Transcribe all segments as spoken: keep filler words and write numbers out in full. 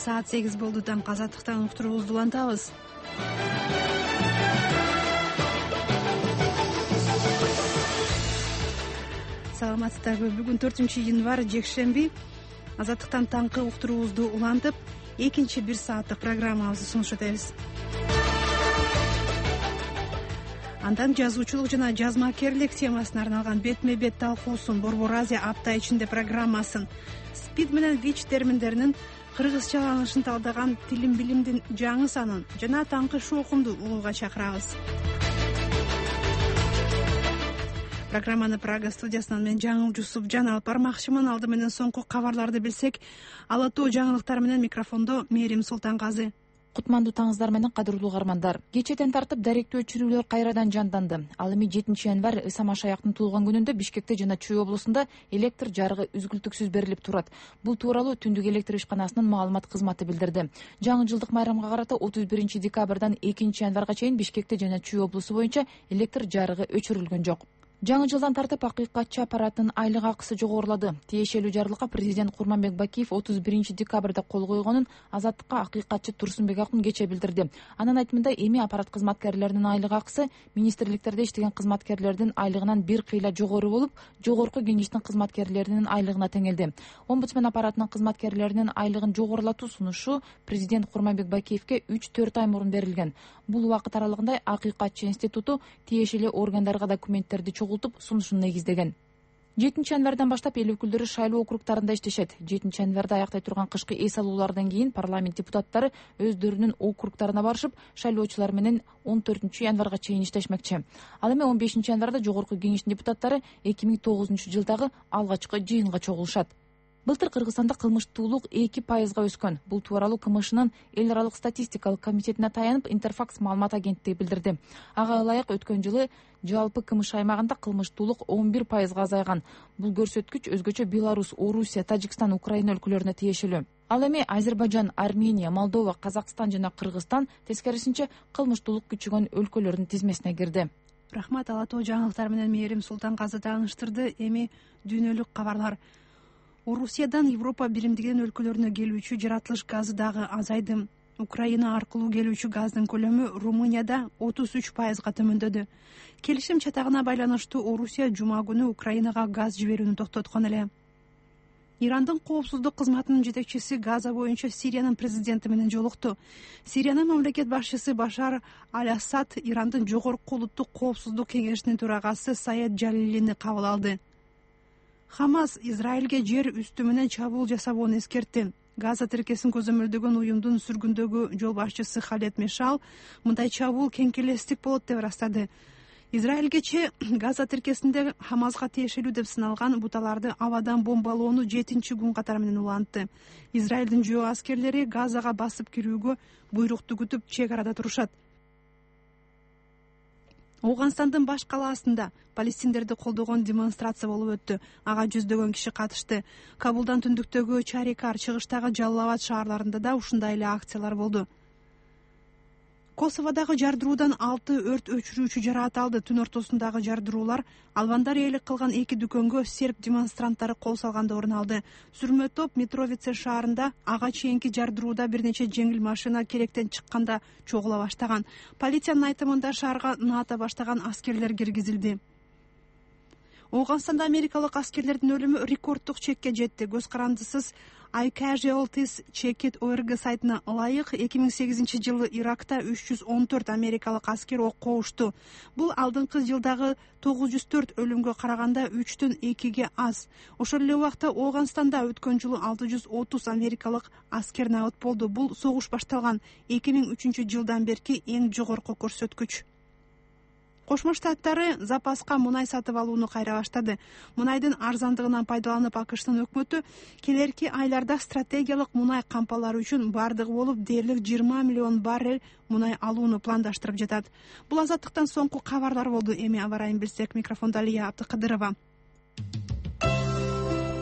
саат сегиз болду. Таңкы азаттыктан уктуруубузду улантабыз. Саламатсыздарбы? Бүгүн төртүнчү январь жекшемби. Азаттыктан таңкы уктуруубузду улантып, экинчи бир сааттык программабызды сунуш этебиз. Андан жазуучулук жана жазмакерлик темасына арналган бетме бет талкуусун, Борбор Азия апта ичинде программасын, спид менен вич терминдеринин кыргызчаланышын талдаган тилим билимдин жаңы санын жана таңкы шоокумду угууга чакырабыз. Программаны Прага студиясынан мен Жаңыл Жусупжан алып бармакчымын. Алды менен соңку кабарларды билсек, ала тоо жаңылыктар менен микрофондо Мээрим Султангазы. Кутмандуу таңыздар менен кадырлуу каармандар. Кечеден тартып даректүү өчүрүүлөр кайрадан жанданды. Ал эми жетинчи январь Исам Ашаяктын туулган күнүндө Бишкекте жана Чүй облусунда электр жарыгы үзгүлтүксүз берилип турат. Бул тууралуу Түндүк электр ишканасынын маалымат кызматы билдирди. Жаңы жылдык майрамга карата отуз биринчи декабрдан экинчи январга чейин Бишкекте жана Чүй облусу боюнча электр жарыгы өчүрүлгөн жок. Жаңы жылдан тартып акыйкатчы аппараттын айлык акысы жогорулады. Тиешелүү жарлыкка президент Курманбек Бакиев отуз биринчи декабрда кол койгонун Азаттыкка акыйкатчы Турсунбек Акун кече билдирди. Анын айтымында эми аппарат кызматкерлеринин айлык акысы министрликтерде иштеген кызматкерлердин айлыгынан бир кыйла жогору болуп, жогорку кеңештин кызматкерлеринин айлыгына теңелди. Омбудсмен аппаратынын кызматкерлеринин айлыгын жогорулатуу сунушу президент Курманбек Бакиевке үч төрт ай мурун берилген. Бул убакыт аралыгында акыйкатчы институту тиешелүү органдарга документтерди чогултуп сунушун негиздеген. жетинчи январдан баштап эл өкүлдөрү шайлоо округдарында иштешет. жетинчи январда аяктай турган кышкы эс алуулардан кийин парламент депутаттары өздөрүнүн округдарына барышып, шайлоочулар менен он төртүнчү январга чейин иштешмекчи. Ал эми он бешинчи январда жогорку кеңештин депутаттары эки миң тогузунчу жылдагы алгачкы жыйынга чогулушат. Былтыр Кыргызстанда кылмыштуулук эки пайызга өскөн. Бул тууралуу КМШнын эл аралык статистикалык комитетине таянып Интерфакс маалымат агенттиги билдирди. Ага ылайык өткөн жылы жалпы КМШ аймагында кылмыштуулук он бир пайызга азайган. Бул көрсөткүч өзгөчө Беларусь, Орусия, Тажикстан, Украина өлкөлөрүнө тиешелүү. Ал эми Азербайжан, Армения, Молдова, Казакстан жана Кыргызстан тескерисинче кылмыштуулук күчөгөн өлкөлөрдүн тизмесине кирди. Рахмат, ала тоо жаңылыктар менен Мээрим Султангазы тааныштырды. Эми дүйнөлүк кабарлар. Орусиядан Европа биримдигинин өлкөлөрүнө келүүчү жаратылыш газы дагы азайды. Украина аркылуу келүүчү газдын көлөмү Румынияда отуз үч пайызга төмөндөдү. Келишим чатагына байланыштуу Орусия жума күнү Украинага газ жиберүүнү токтоткон эле. Ирандын коопсуздук кызматынын жетекчиси Газа боюнча Сириянын президенти менен жолукту. Сириянын мамлекет башчысы Башар аль-Асад Ирандын жогорку улуттук коопсуздук кеңешинин төрагасы Саед Жалилини кабыл алды. Хамас Израилге жер үстү менен чабуул жасабоону эскертти. Газа тиркесин көзөмөлдөгөн уюмдун сүргүндөгү жол башчысы Халет Мешал мындай чабуул кеңкелестик болот деп ырастады. Израилгече Газа тиркесинде Хамаска тиешелүү деп сыналган буталарды абадан бомбалоону жетинчи күн катары менен улантты. Израилдин жөө аскерлери Газага басып кирүүгө буйрукту күтүп чек арада турушат. Ооганстандын баш калаасында палестиндерди колдогон демонстрация болуп өттү. Ага жүздөгөн киши катышты. Кабулдан түндүктөгү Чарикар, чыгыштагы Жаллабад шаарларында да ушундай эле акциялар болду. Косоводагы жардыруудан алты өрт өчүрүүчү жараат алды. Түн ортосундагы жардыруулар албандар ээлик кылган эки дүкөнгө серб демонстранттары кол салганда орун алды. Сүрмө топ Митровице шаарында ага чейинки жардырууда бир нече жеңил машина керектен чыкканда чогула баштаган. Полициянын айтымында шаарга наата баштаган аскерлер киргизилди. Ооганстанда америкалык аскерлердин өлүмү рекорддук чекке жетти. Көз карандысыз I Casualties Check It орг сайтына ылайык эки миң сегизинчи жылы Иракта үч жүз он төрт америкалык аскер окко ушту. Бул алдыңкы жылдагы тогуз жүз төрт өлүмгө караганда үчтөн экиге аз. Ошол эле убакта Ооганстанда өткөн жылы алты жүз отуз америкалык аскер набыт болду. Бул согуш башталган эки миң үчүнчү жылдан берки эң жогорку көрсөткүч. Кошмо Штаттары запаска мунай сатып алууну кайра баштады. Мунайдын арзандыгынан пайдаланып АКШтын өкмөтү келерки айларда стратегиялык мунай кампалары үчүн бардыгы болуп дээрлик жыйырма миллион баррель мунай алууну пландаштырып жатат. Бул азаттыктан соңку кабарлар болду. Эми аба ырайын билсек, микрофондо Алия Абдыкадырова.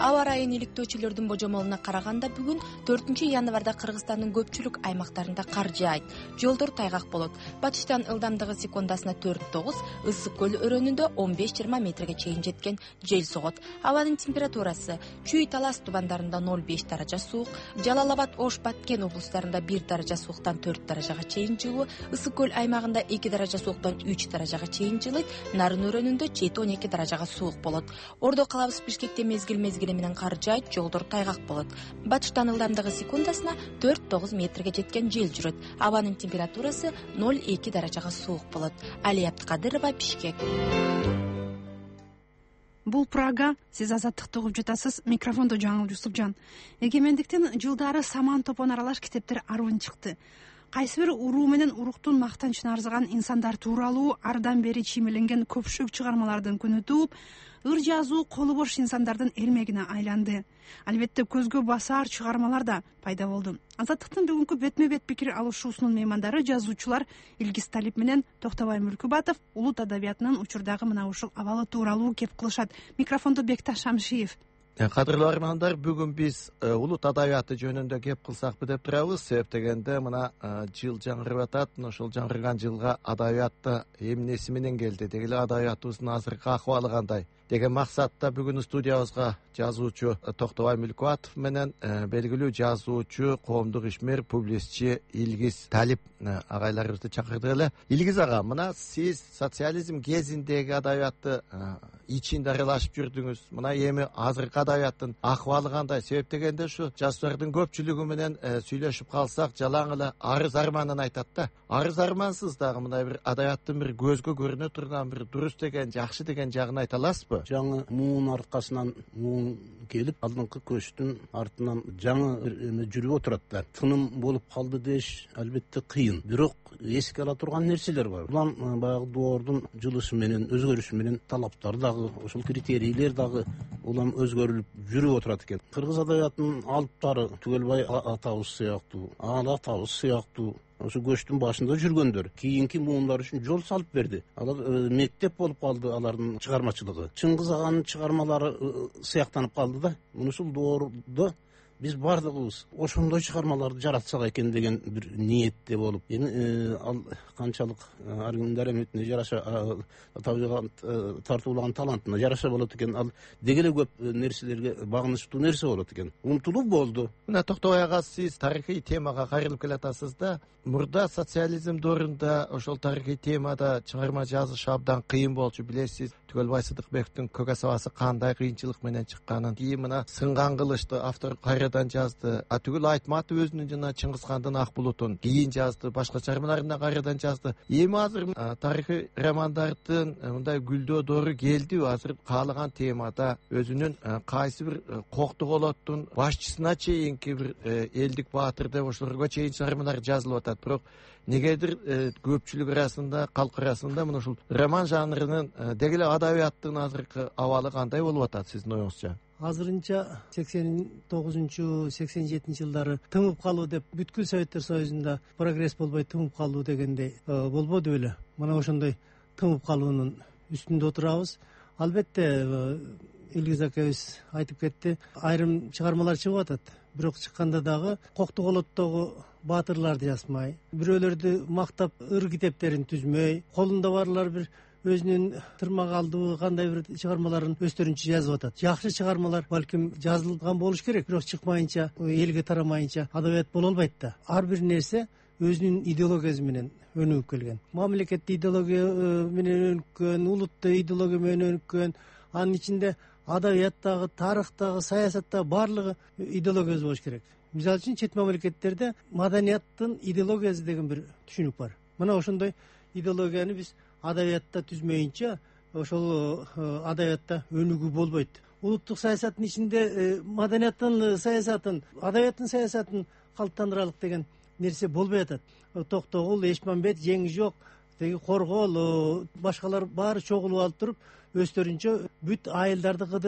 Аба ырайын иликтөөчүлөрдүн божомолуна караганда бүгүн төртүнчү январда Кыргызстандын көпчүлүк аймактарында кар жаайт. Жолдор тайгак болот. Батыштан ылдамдыгы секундасына төрт тогуз, Ысык көл өрөөнүндө он беш жыйырма метрге чейин жеткен жел согот. Абанын температурасы Чүй Талас тубандарында ноль беш даража суук, Жалал Абад, Ош, Баткен облустарында бир даража сууктан төрт даражага чейин жылуу, Ысык көл аймагында эки даража сууктан үч даражага чейин жылыйт, Нарын өрөөнүндө жети он эки даражага суук болот. Ордо калабыз Бишкекте мезгил мезгили менен кар жаайт, жолдор тайгак болот. Батыштан ылдамдыгы секундасына төрт тогуз метрге жеткен жел жүрөт. Абанын температурасы ноль эки даражага суук болот. Алия Абдыкадырова, Бишкек. Бул Прага, сиз Азаттыкты угуп жатасыз. Микрофондо Жаңыл Жусупжан. Эгемендиктин жылдары саман топон аралаш китептер аруун чыкты. Кайсы бир уруу менен уруктун мактанычына арзыган инсандар тууралуу ардан бери чиймеленген көпшүк чыгармалардын күнү тууп, ыр жазуу колу бош инсандардын эрмегине айланды. Албетте көзгө басар чыгармалар да пайда болду. Азаттыктын бүгүнкү бетме бет пикир алышуусунун меймандары жазуучулар Илгиз Талип менен Токтобай Мүлкүбатов улут адабиятынын учурдагы мына ушул абалы тууралуу кеп кылышат. Микрофондо Бекташ Шамшиев. Кадырлуу армандар, бүгүн биз улут адабияты жөнүндө кеп кылсакпы деп турабыз. Себеп дегенде мына жыл жаңырып атат. Ошол жаңырган жылга адабиятта эмнеси менен келди, деги эле адабиятыбыздын азыркы акыбалы кандай деген максатта бүгүн студиябызга жазуучу Токтобай Мүлкүбатов менен белгилүү жазуучу, коомдук ишмер, публицистчи Илгиз Талип агайларыбызды чакырдык эле. Илгиз ага, мына сиз социализм кезиндеги адабиятты ичинде аралашып жүрдүңүз. Мына эми азыркы адабияттын акыбалы кандай? Себеп дегенде ушу жаштардын көпчүлүгү менен сүйлөшүп калсак, жалаң эле арыз арманын айтат да. Арыз армансыз дагы мындай бир адабияттын бир көзгө көрүнө турган бир дурус деген, жакшы деген жагын айта аласызбы? Жаңы муун аркасынан муун келип, алдыңкы көчтүн артынан жаңы бир эме жүрүп отурат да. Тыным болуп калды деш албетте кыйын. Бирок эске ала турган нерселер бар. Улам баягы доордун жылышы менен, өзгөрүшү менен талаптар дагы, ошол критерийлер дагы улам өзгөрүлүп жүрүп отурат экен. Кыргыз адабиятынын алыптары Түгөлбай атабыз сыяктуу, Ала атабыз сыяктуу ошо көчтүн башында жүргөндөр кийинки муундар үчүн жол салып берди. Алар мектеп болуп калды алардын чыгармачылыгы. Чыңгыз аганын чыгармалары сыяктанып калды да. Ушул доордо биз бардыгыбыз ошондой чыгармаларды жаратсак экен деген бир ниетте болуп, эми ал канчалык ар кимдин дараметине жараша, тартуулаган талантына жараша болот экен, ал деги эле көп нерселерге багынычтуу нерсе болот экен. Умтулуу болду. Мына Токтобай ага, сиз тарыхый темага кайрылып келатасыз да. Мурда социализм доорунда ошол тарыхый темада чыгарма жазыш абдан кыйын болчу, билесиз. Түгөлбай Сыдыкбектин Көк асабасы кандай кыйынчылык менен чыкканын, кийин мына Сынган кылычты автор кайрадан жазды. А түгүл Айтматов өзүнүн жана Чыңгызхандын Ак булутун кийин жазды, башка чыгармаларын кайрадан жазды. Эми азыр тарыхый романдардын мындай гүлдөө доору келди. Азыр каалаган темада өзүнүн кайсы бир Коктуголоттун башчысына чейинки бир элдик баатыр деп ошолорго чейин чыгармалар жазылып атат. Бирок негедир көпчүлүк арасында, калк арасында мына ушул роман жанрынын деги эле адабияттын азыркы абалы кандай болуп атат сиздин оюңузча? Азырынча сексен тогузунчу сексен жетинчи жылдары тымып калуу деп бүткүл Советтер Союзунда прогресс болбой тымып калуу дегендей болбоду беле. Мына ошондой тымып калуунун үстүндө отурабыз. Албетте Илгиз акебиз айтып кетти, айрым чыгармалар чыгып атат. Бирок чыкканда дагы Коктуголоттогу баатырларды жазмай, бирөөлөрдү мактап ыр китептерин түзмөй, колунда барлар бир өзүнүн тырмак алдыбы кандай бир чыгармаларын өздөрүнчө жазып атат. Жакшы чыгармалар балким жазылган болуш керек, бирок чыкмайынча, элге тарамайынча адабият боло албайт да. Ар бир нерсе өзүнүн идеологиясы менен өнүгүп келген. Мамлекетти идеология менен өнүккөн, улутту идеология менен өнүккөн, анын ичинде адабияттагы, тарыхтагы, саясаттагы баардыгы идеологиясы болуш керек. Мисалы үчүн чет мамлекеттерде маданияттын идеологиясы деген бир түшүнүк бар. Мына ошондой идеологияны биз адабиятта түзмөйүнчө ошол адабиятта өнүгүү болбойт. Улуттук саясаттын ичинде маданияттын саясатын, адабияттын саясатын калыптандыралык деген нерсе болбой атат. Токтогул, Эшмамбет, Жеңи жок, теги Коргол, башкалар баары чогулуп алып туруп, өздөрүнчө бүт айылдарды кыдырып,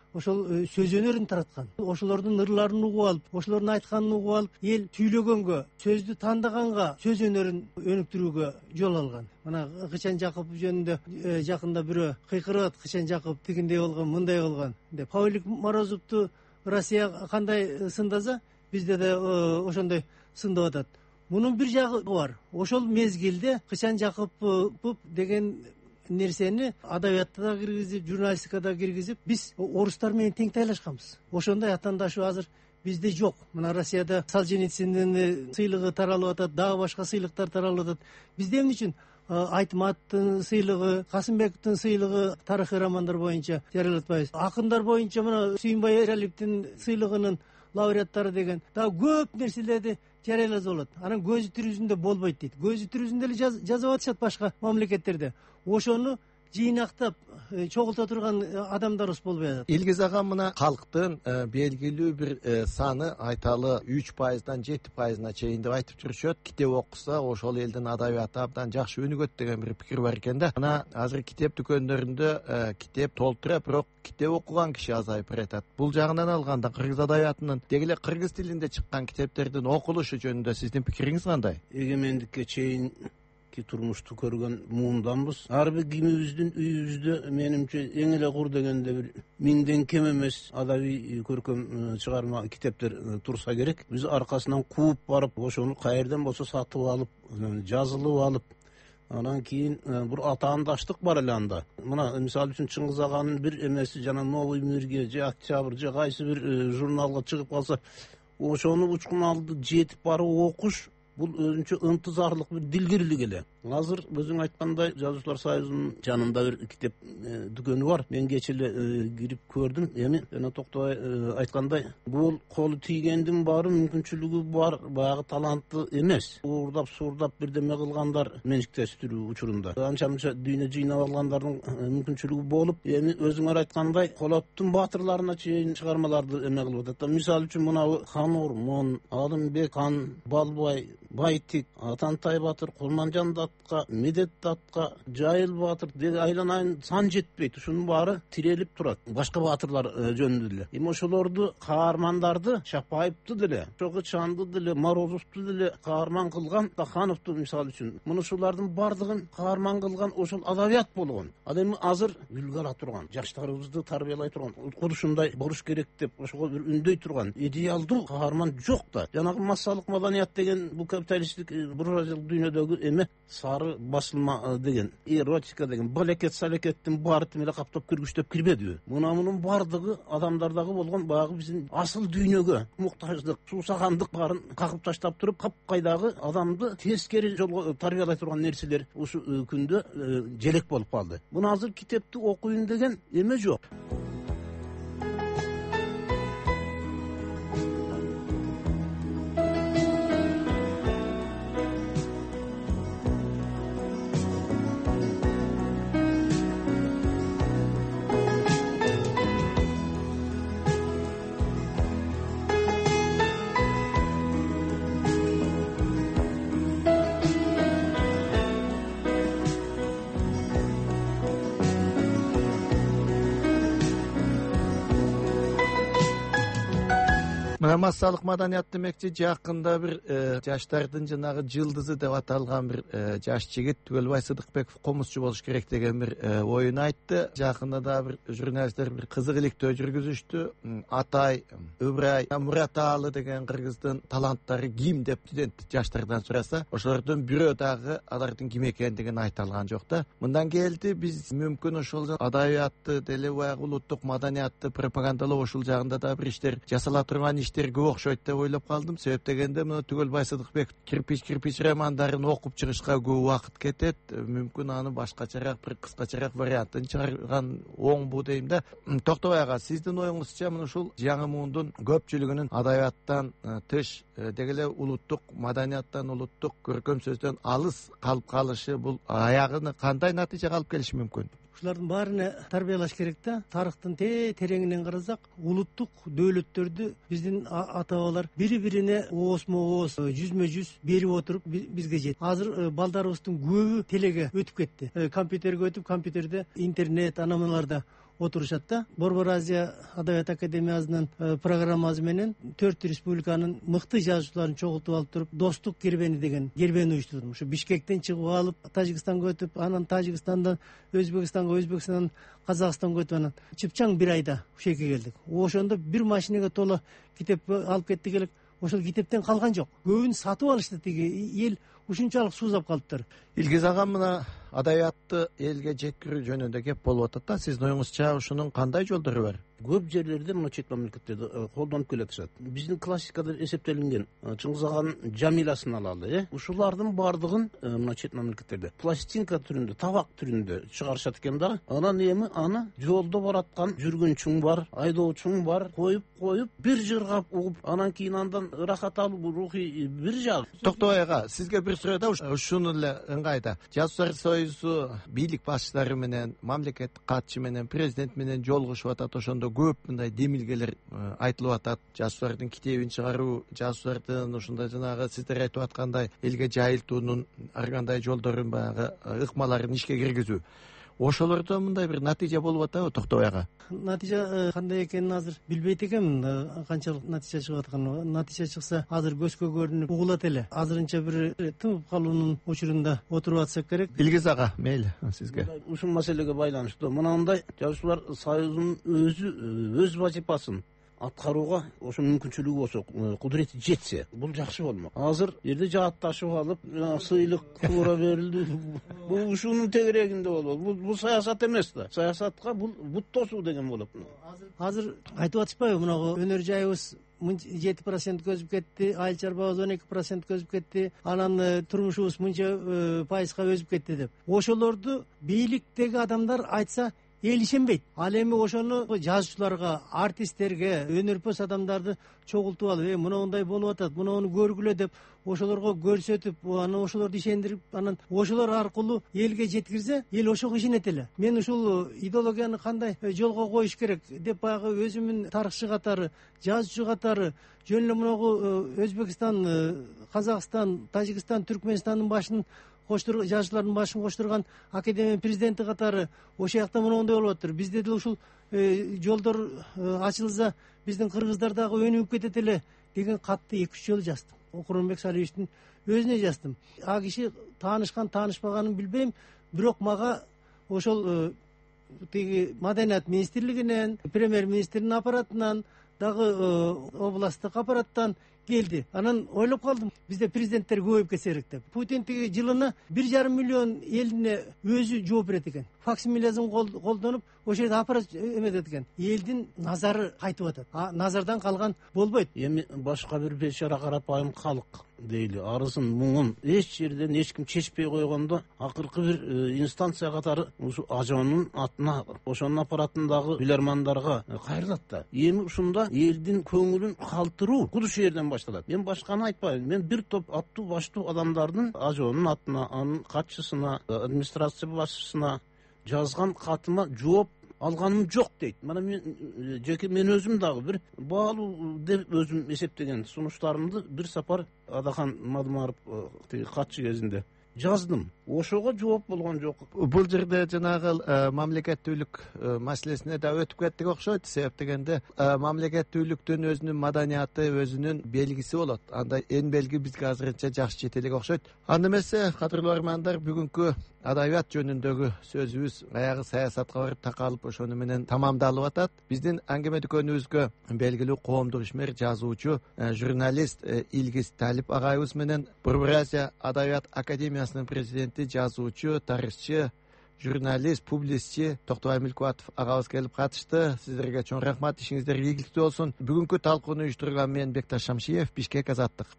ошол сөз өнөрүн тараткан. Ошолордун ырларын угуп алып, ошолордун айтканын угуп алып, эл сүйлөгөнгө, сөздү тандаганга, сөз өнөрүн өнүктүрүүгө жол алган. Мына Кычан Жакупов жөнүндө жакында бирөө кыйкырып атат, Кычан Жакупов тигиндей болгон, мындай болгон деп. Павлик Морозовду Россия кандай сындаса, бизде да ошондой сындап атат. Мунун бир жагы бар. Ошол мезгилде Кычан Жакупов деген нерсени адабиятта да киргизип, журналистикада киргизип, биз орустар менен тең тайлашканбыз. Ошондой атаандашуу азыр бизде жок. Мына Россияда Солженициндин сыйлыгы таралып атат, дагы башка сыйлыктар таралып атат. Бизде эмне үчүн Айтматтын сыйлыгы, Касымбековдун сыйлыгы тарыхый романдар боюнча жарыялатпайбыз? Акындар боюнча мына Сүйүнбай Эралиевдин сыйлыгынын лауреаттары деген дагы көп нерселерди жарыяласа болот. Анан көзү тирүүсүндө болбойт дейт. Көзү тирүүсүндө эле жазып атышат башка мамлекеттерде. Ошону жыйнактап чогулта турган адамдарыбыз болбой атат. Илгиз ага, мына калктын белгилүү бир саны, айталы үч пайыздан жети пайызына чейин деп айтып жүрүшөт. Китеп окуса ошол элдин адабияты абдан жакшы өнүгөт деген бир пикир бар экен да. Мына азыр китеп дүкөндөрүндө китеп толтура, бирок китеп окуган киши азайып баратат. Бул жагынан алганда кыргыз адабиятынын деги эле кыргыз тилинде чыккан китептердин окулушу жөнүндө сиздин пикириңиз кандай? Эгемендикке чейин турмушту көргөн муунданбыз. Ар бир кимибиздин үйүбүздө менимче эң эле кур дегенде бир миңден кем эмес адабий көркөм чыгарма китептер турса керек. Биз аркасынан кууп барып, ошону каерден болсо сатып алып, жазылып алып, анан кийин бир атаандаштык бар эле анда. Мына мисалы үчүн Чыңгыз аганын бир эмеси жана Новый мирге же Октябрь же кайсы бир журналга чыгып калса, ошону учкун алды жетип барып окуш, бул өзүнчө ынтызарлык бир дилгирлик эле. Азыр өзүң айткандай Жазуучулар союзунун жанында бир китеп дүкөнү бар. Мен кече эле кирип көрдүм. Эми жана Токтобай айткандай, бул колу тийгендин баары мүмкүнчүлүгү бар, баягы талантты эмес. Уурдап, суурдап бирдеме кылгандар менчиктештирүү учурунда. Анча-мынча дүйнө жыйнап алгандардын мүмкүнчүлүгү болуп, эми өзүңөр айткандай Колоттун баатырларына чейин чыгармаларды эме кылып атат. Мисалы үчүн мына Хан Ормон, Алымбек хан, Балбай, Байтик, Атантай батыр, Кулманжан датка, Медет датка, Жайыл батыр деди айланайын сан жетпейт. Ушунун баары тирелип турат. Башка баатырлар жөнүндө деле. Эми ошолорду, каармандарды, Чапаевду деле, Чогычанды деле, Морозовду деле каарман кылган, Тахановду мисалы үчүн. Муну ушулардын бардыгын каарман кылган ошол адабият болгон. Ал эми азыр үлгү ала турган, жаштарыбызды тарбиялай турган, ушундай болуш керек деп ошого бир үндөй турган идеалдуу каарман жок да. Жанагы массалык маданият деген бул капиталисттик буржуазиялык дүйнөдөгү эме сары басылма деген, эротика деген, балекет салекеттин баарын эле каптап киргүчтөп кирбедиби? Мына мунун бардыгы адамдардагы болгон баягы биздин асыл дүйнөгө муктаждык, суусагандык баарын какып таштап туруп, капкайдагы адамды тескери жолго тарбиялай турган нерселер ушу күндө желек болуп калды. Муну азыр китепти окуйм деген эме жок. Массалык маданият демекчи, жакында бир жаштардын жанагы жылдызы деп аталган бир жаш жигит Түгөлбай Сыдыкбеков комузчу болуш керек деген бир оюн айтты. Жакында да бир журналисттер бир кызык иликтөө жүргүзүштү. Атай, Ыбырай Мураталы деген кыргыздын таланттары ким деп студент жаштардан сураса, ошолордун бирөө дагы алардын ким экендигин айта алган жок да. Мындан келди биз мүмкүн ошол адабиятты деле баягы улуттук маданиятты пропагандалоо ушул жагында да бир иштер жасала турган иштер көп окшойт деп ойлоп калдым. Себеп дегенде мына Түгөлбай Сыдыкбек кирпич кирпич романдарын окуп чыгышка көп убакыт кетет. Мүмкүн аны башкачараак бир кыскачараак вариантын чыгарган оңбу дейм да. Токтобай ага, сиздин оюңузча мына ушул жаңы муундун көпчүлүгүнүн адабияттан тыш деги эле улуттук маданияттан, улуттук көркөм сөздөн алыс калып калышы бул аягыны кандай натыйжага алып келиши мүмкүн? Ушулардын баарына тарбиялаш керек да. Тарыхтын тереңинен карасак, улуттук дөөлөттөрдү биздин ата-бабалар бири-бирине оосмо-ооз, жүзмө-жүз берип отуруп бизге жетти. Азыр балдарыбыздын көбү телеге өтүп кетти. Компьютерге өтүп, компьютерде интернет, анамаларда отурушат да. Борбор Азия Адабият Академиясынын программасы менен төрт республиканын мыкты жазуучуларын чогултуп алып туруп достук кербени деген кербени уюштурдум. Ушу Бишкектен чыгып алып Тажикстанга өтүп, анан Тажикстандан Өзбекстанга, Өзбекстандан Казакстанга өтүп, анан чыпчаң бир айда ушул жерге келдик. Ошондо бир машинеге толо китеп алып кеттик элек. Ошол китептен калган жок. Көбүн сатып алышты, тиги эл ушунчалык суузап калыптыр. Илгиз ага, мына адабиятты элге жеткирүү жөнүндө кеп болуп атат да. Сиздин оюңузча ушунун кандай жолдору бар? Көп жерлерде мына чет мамлекеттерде колдонуп келатышат. Биздин классикада эсептелинген Чыңгыз аганын Жамиласын алалы, э ушулардын бардыгын мына чет мамлекеттерде пластинка түрүндө, табак түрүндө чыгарышат экен да. Анан эми аны жолдо бараткан жүргүнчүң бар, айдоочуң бар, коюп коюп бир жыргап угуп, анан кийин андан ырахат алып, рухий бир жаг. Токтобой ага, сизге бир суроо да, ушуну эле ыңгайда. Жазуучулар союзу бийлик башчылары менен, мамлекеттик катчы менен, президент менен жолугушуп атат. Ошондо көп мындай демилгелер айтылып атат. Жазуучулардын китебин чыгаруу, жазуучулардын ушундай жанагы сиздер айтып аткандай элге жайылтуунун ар кандай жолдорун, баягы ыкмаларын ишке киргизүү. Ошолордо мындай бир натыйжа болуп атабы Токтобой ага? Натыйжа кандай экенин азыр билбейт экенмин, канчалык натыйжа чыгып атканын. Натыйжа чыкса азыр көзгө көрүнүп угулат эле. Азырынча бир тымып калуунун учурунда отуруп атсак керек. Илгиз ага, мейли сизге. Ушул маселеге байланыштуу мындай Жазуучулар союзунун өзү өз вазифасын аткарууга ошо мүмкүнчүлүгү болсо, кудурети жетсе, бул жакшы болмок. Азыр жерде жаатташып алып, сыйлык куура берилди. Бул ушунун тегерегинде болот. Бул бул саясат эмес да. Саясатка бул бут тосуу деген болот. Азыр айтып атышпайбы, мына өнөр жайыбыз жети процентке өсүп кетти, айыл чарбабыз он эки процентке өсүп кетти, анан турмушубуз мынча пайызга өсүп кетти деп. Ошолорду бийликтеги адамдар айтса эл ишенбейт. Ал эми ошону жазуучуларга, артисттерге, өнөрпөс адамдарды чогултуп алып, э мындай болуп атат, муну көргүлө деп ошолорго көрсөтүп, анан ошолорду ишендирип, анан ошолор аркылуу элге жеткирсе, эл ошого ишенет эле. Мен ушул идеологияны кандай жолго коюш керек деп баягы өзүмүн тарыхчы катары, жазуучу катары жөн эле муну Өзбекстан, Казакстан, Тажикстан, Түркмөнстандын башын коштур жазуучулардын башын коштурган академия президенти катары ошол жакта моундай болуп атыр. Бизде деле ушул жолдор ачылса, биздин кыргыздар дагы өнүгүп кетет эле деген катты эки үч жолу жаздым. Курманбек Салиевичтин өзүнө жаздым. А киши таанышкан, таанышпаганын билбейм, бирок мага ошол тиги Маданият министрлигинен, премьер-министрдин аппаратынан, дагы областтык аппараттан келди. Анан ойлоп калдым, бизде президенттер көбөйүп кетсе керек деп. Путин тиги жылына бир жарым миллион элине өзү жооп берет экен. Факсимилесин колдонуп, ошол жерде аппарат эметет экен. Элдин назары кайтып атат. А назардан калган болбойт. Эми башка бир бечара карапайым калк дейли арызын, муңун эч жерден эч ким чечпей койгондо, акыркы бир инстанция катары ушу ажонун атына, ошонун аппаратындагы билермандарга кайрылат да. Эми ушунда элдин көңүлүн калтыруу кудуш жерден башталат. Мен башканы айтпайм. Мен бир топ аттуу баштуу адамдардын ажонун атына, анын катчысына, администрация башчысына жазган катыма жооп алганым жок дейт. Мына мен жеке мен өзүм дагы бир баалуу деп өзүм эсептеген сунуштарымды бир сапар Адахан Мадумаров тиги катчы кезинде жаздым. Ошого жооп болгон жок. Бул жерде жанагы мамлекеттүүлүк маселесине да өтүп кеттик окшойт. Себеп дегенде мамлекеттүүлүктүн өзүнүн маданияты, өзүнүн белгиси болот. Андай эн белги бизге азырынча жакшы жете элек окшойт. Анда эмесе, кадырлуу армандар, бүгүнкү адабият жөнүндөгү сөзүбүз аягы саясатка барып такалып ошону менен тамамдалып атат. Биздин аңгеме дүкөнүбүзгө белгилүү коомдук ишмер, жазуучу, журналист Илгиз Талип агайыбыз менен Борбор Азия Адабият Академиясынын президенти, жазуучу, тарыхчы, журналист, публицистчи Токтобой Милкубатов агабыз келип катышты. Сиздерге чоң рахмат, ишиңиздер ийгиликтүү болсун. Бүгүнкү талкууну уюштурган мен Бекташ Шамшиев, Бишкек, Азаттык.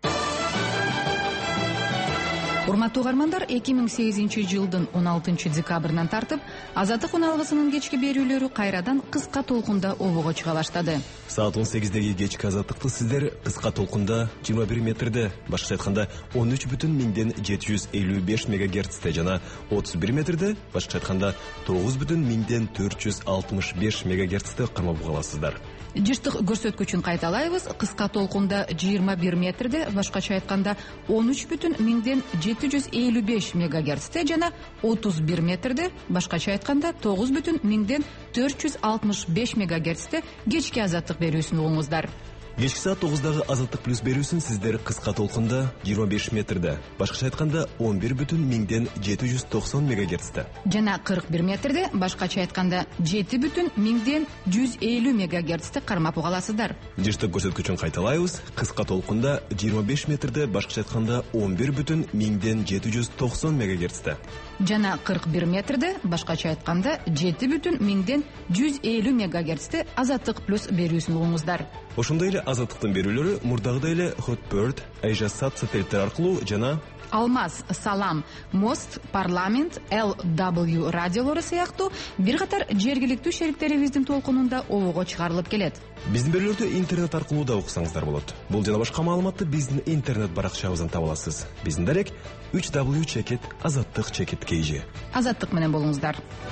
Урматтуу угармандар, эки миң сегизинчи жылдын он алтынчы декабрынан тартып Азаттык уналгысынын кечки берүүлөрү кайрадан кыска толкунда обого чыга баштады. Саат он сегиздеги кечки Азаттыкты сиздер кыска толкунда жыйырма бир метрде, башкача айтканда он үч бүтүн миңден жети жүз элүү беш мегагерцте жана отуз бир метрде, башкача айтканда тогуз бүтүн миңден төрт жүз алтымыш беш мегагерцте кармап уга аласыздар. жыштык көрсөткүчүн кайталайбыз. Кыска толкунда жыйырма бир метрде, башкача айтканда он үч бүтүн миңден жети жүз элүү беш мегагерцте жана отуз бир метрде, башкача айтканда тогуз бүтүн миңден төрт жүз алтымыш беш мегагерцте кечки азаттык берүүсүн угуңуздар. Кечки саат тогуздагы азаттык плюс берүүсүн сиздер кыска толкунда жыйырма беш метрде, башкача айтканда он бир бүтүн миңден жети жүз токсон мегагерцте жана кырк бир метрде, башкача айтканда жети бүтүн миңден жүз элүү мегагерцте кармап уга аласыздар. Жыштык көрсөткүчүн кайталайбыз. Кыска толкунда жыйырма беш метрде, башкача айтканда он бир бүтүн миңден жети жүз токсон мегагерцте жана кырк бир метрде, башкача айтканда жети бүтүн миңден жүз элүү мегагерцте азаттык плюс берүүсүн угуңуздар. Ошондой эле азаттыктын берүүлөрү мурдагыдай эле Hotbird, Айжасат сателиттер аркылуу жана Алмаз, Салам, Мост, Парламент, эл дабл ю радиолору сыяктуу бир катар жергиликтүү шериктерибиздин толкунунда обого чыгарылып келет. Биздин берүүлөрдү интернет аркылуу да уксаңыздар болот. Бул жана башка маалыматты биздин интернет баракчабыздан таба аласыз. Биздин дарек үч дабл ю чекит азаттык чекит кей жи. Азаттык менен болуңуздар.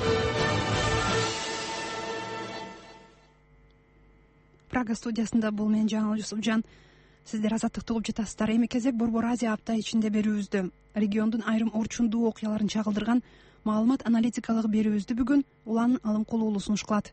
Прага студиясында бул мен Жаңыл Жусупжан. Сиздер азаттыкты угуп жатасыздар. Эми кезек Борбор Азия апта ичинде берүүбүздө региондун айрым орчундуу окуяларын чагылдырган маалымат аналитикалык берүүбүздү бүгүн Улан Алымкулуу сунуш кылат.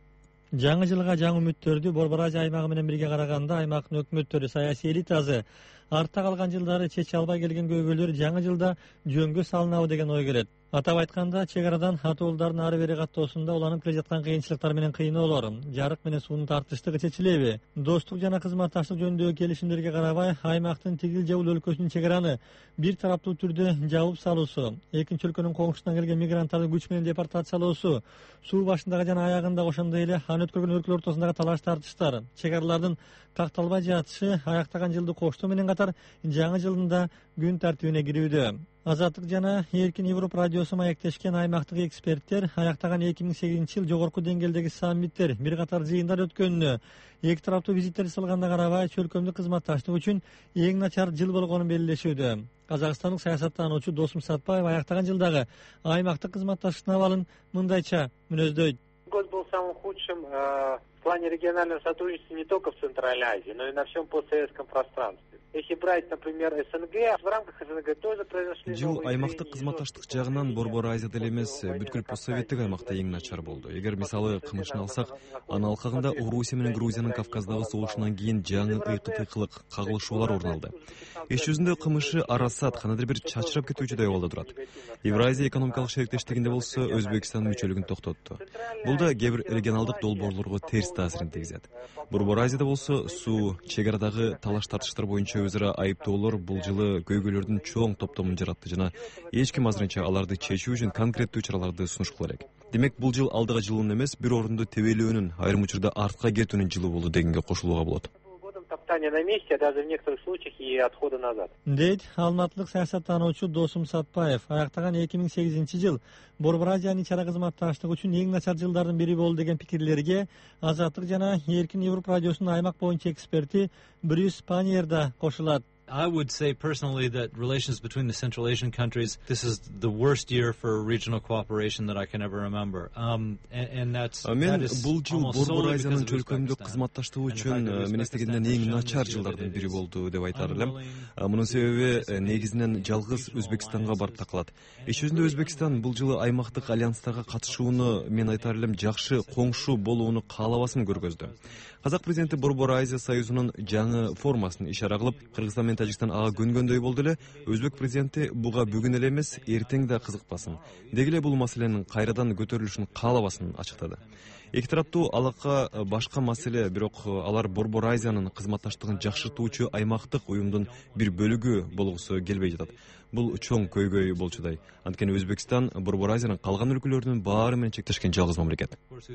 Жаңы жылга жаңы үмүттөрдү Борбор Азия аймагы менен бирге караганда аймактын өкмөттөрү, саясий элитасы артта калган жылдары чече албай келген көйгөйлөр жаңы жылда жөнгө салынабы деген ой келет. Атап айтканда, чек арадан атуулдардын ары бери каттоосунда уланып келе жаткан кыйынчылыктар менен кыйноолор, жарык менен суунун тартыштыгы чечилеби? Достук жана кызматташтык жөнүндөгү келишимдерге карабай, аймактын тигил же бул өлкөсүнүн чек араны бир тараптуу түрдө жабып салуусу, экинчи өлкөнүн коңшусунан келген мигранттарды күч менен депортациялоосу, суу башындагы жана аягындагы ошондой эле аны өткөргөн өлкөлөр ортосундагы талаш тартыштар, чек аралардын какталбай жатышы аяктаган жылды коштоо менен катар жаңы жылдын да күн тартибине кирүүдө. Азаттык жана Эркин Европа радиосу маектешкен аймактык эксперттер аяктаган эки миң сегизинчи жыл жогорку деңгээлдеги саммиттер, бир катар жыйындар өткөнүнө, эки тараптуу визиттер сылганда карабай чөлкөмдүк кызматташтык үчүн эң начар жыл болгонун белгилешүүдө. Казакстандык саясаттануучу Досум Сатпаев аяктаган жылдагы аймактык кызматташтыктын абалын мындайча мүнөздөйт. Год был самым худшим э, в плане регионального сотрудничества не только в Центральной Азии, но и на всем постсоветском пространстве. Если брать, например, СНГ, в рамках СНГ тоже произошли жыл аймактык кызматташтык жагынан Борбор Азияда эле эмес, бүткүл постсоветтик аймакта эң начар болду. Эгер мисалы кымышын алсак, анын алкагында Орусия менен Грузиянын Кавказдагы согушунан кийин жаңы ыйкы-тыйкылык кагылышуулар орун алды. Иш жүзүндө кымышы арасат, кандайдыр бир чачырап кетүүчүдөй абалда турат. Евразия экономикалык шериктештигинде болсо Өзбекстандын мүчөлүгүн токтотту. Бул да кээ бир регионалдык долбоорлорго терс таасирин тийгизет. Борбор Азияда болсо суу, чек арадагы талаш тартыштар боюнча өзара айыптоолор бул жылы көйгөйлөрдүн чоң топтомун жаратты жана эч ким азырынча аларды чечүү үчүн конкреттүү чараларды сунушкула элек. Демек бул жыл алдыга жылуун эмес, бир орунду тебелөөнүн, айрым учурда артка кетүүнүн жылы болду дегенге кошулууга болот. Топтание на месте, а даже в некоторых случаях и отхода назад. Дейт алматылык саясаттануучу Досум Сатпаев. Аяктаган эки миң сегизинчи жыл Борбор Азиянын чара кызматташтыгы үчүн эң начар жылдардын бири болду деген пикирлерге Азаттык жана Эркин Европа радиосунун аймак боюнча эксперти Брюс Паньер да кошулат. I would say personally that relations between the Central Asian countries, this is the worst year for regional cooperation that I can ever remember. Um, and, and that's, Мен бул жыл Борбор Азиянын чөлкөмдүк кызматташтыгы үчүн мен эстегенден эң начар жылдардын бири болду деп айтар элем. Мунун себеби негизинен жалгыз Өзбекстанга барып такалат. Иш жүзүндө Өзбекстан бул жылы аймактык альянстарга катышууну мен айтар элем жакшы коңшу болууну каалабасын көргөздү. Казак президенти Борбор Азия союзунун жаңы формасын ишара кылып, Кыргызстан менен Тажикстан ага көнгөндөй болду эле. Өзбек президенти буга бүгүн эле эмес, эртең да кызыкпасын. Деги эле бул маселенин кайрадан көтөрүлүшүн каалабасын ачыктады. Эки тараптуу алакка башка маселе, бирок алар Борбор Азиянын кызматташтыгын жакшыртуучу аймактык уюмдун бир бөлүгү болгусу келбей жатат. Бул чоң көйгөй болчудай. Анткени Өзбекстан Борбор Азиянын калган өлкөлөрдүн баары менен чектешкен жалгыз мамлекет.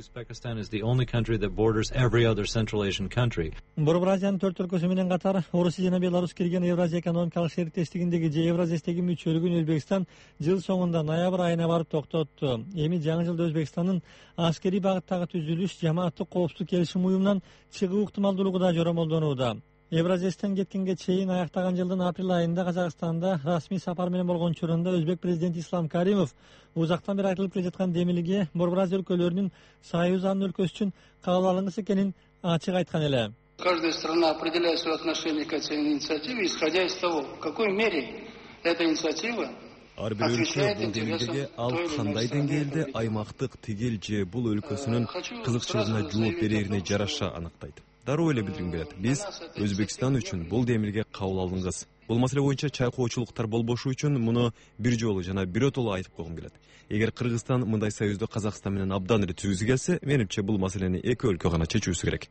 Борбор Азиянын төрт өлкөсү менен катар Орусия жана Беларусь кирген Евразия экономикалык шериктештигиндеги же Евразиядеги мүчөлүгүн Өзбекстан жыл соңунда ноябрь айына барып токтотту. Эми жаңы жылда Өзбекстандын аскерий багыттагы түзүлүш жамааттык коопсуздук келишим уюмунан чыгуу ыктымалдуулугу да жоромолдонууда. Евразияден кеткенге чейин аяктаган жылдын апрель айында Казакстанда расмий сапар менен болгон учурунда Өзбек президенти Ислам Каримов узактан бери айтылып келе жаткан демилге Борбор Азия өлкөлөрүнүн союз анын өлкөсү үчүн кабыл алынгысы экенин ачык айткан эле. Каждая страна определяет свое отношение к этой инициативе, исходя из того, в какой мере эта инициатива ар бир өлкө бул демилгеге ал кандай деңгээлде аймактык тигил же бул өлкөсүнүн кызыкчылыгына жооп берерине жараша аныктайт. Дароо эле билдиргим келет, биз Өзбекстан үчүн бул демилге кабыл алдыңыз. Бул маселе боюнча чайкоочулуктар болбошу үчүн муну бир жолу жана биротоло айтып койгум келет. Эгер Кыргызстан мындай союзду Казакстан менен абдан эле түзүүсү келсе, менимче бул маселени эки өлкө гана чечүүсү керек.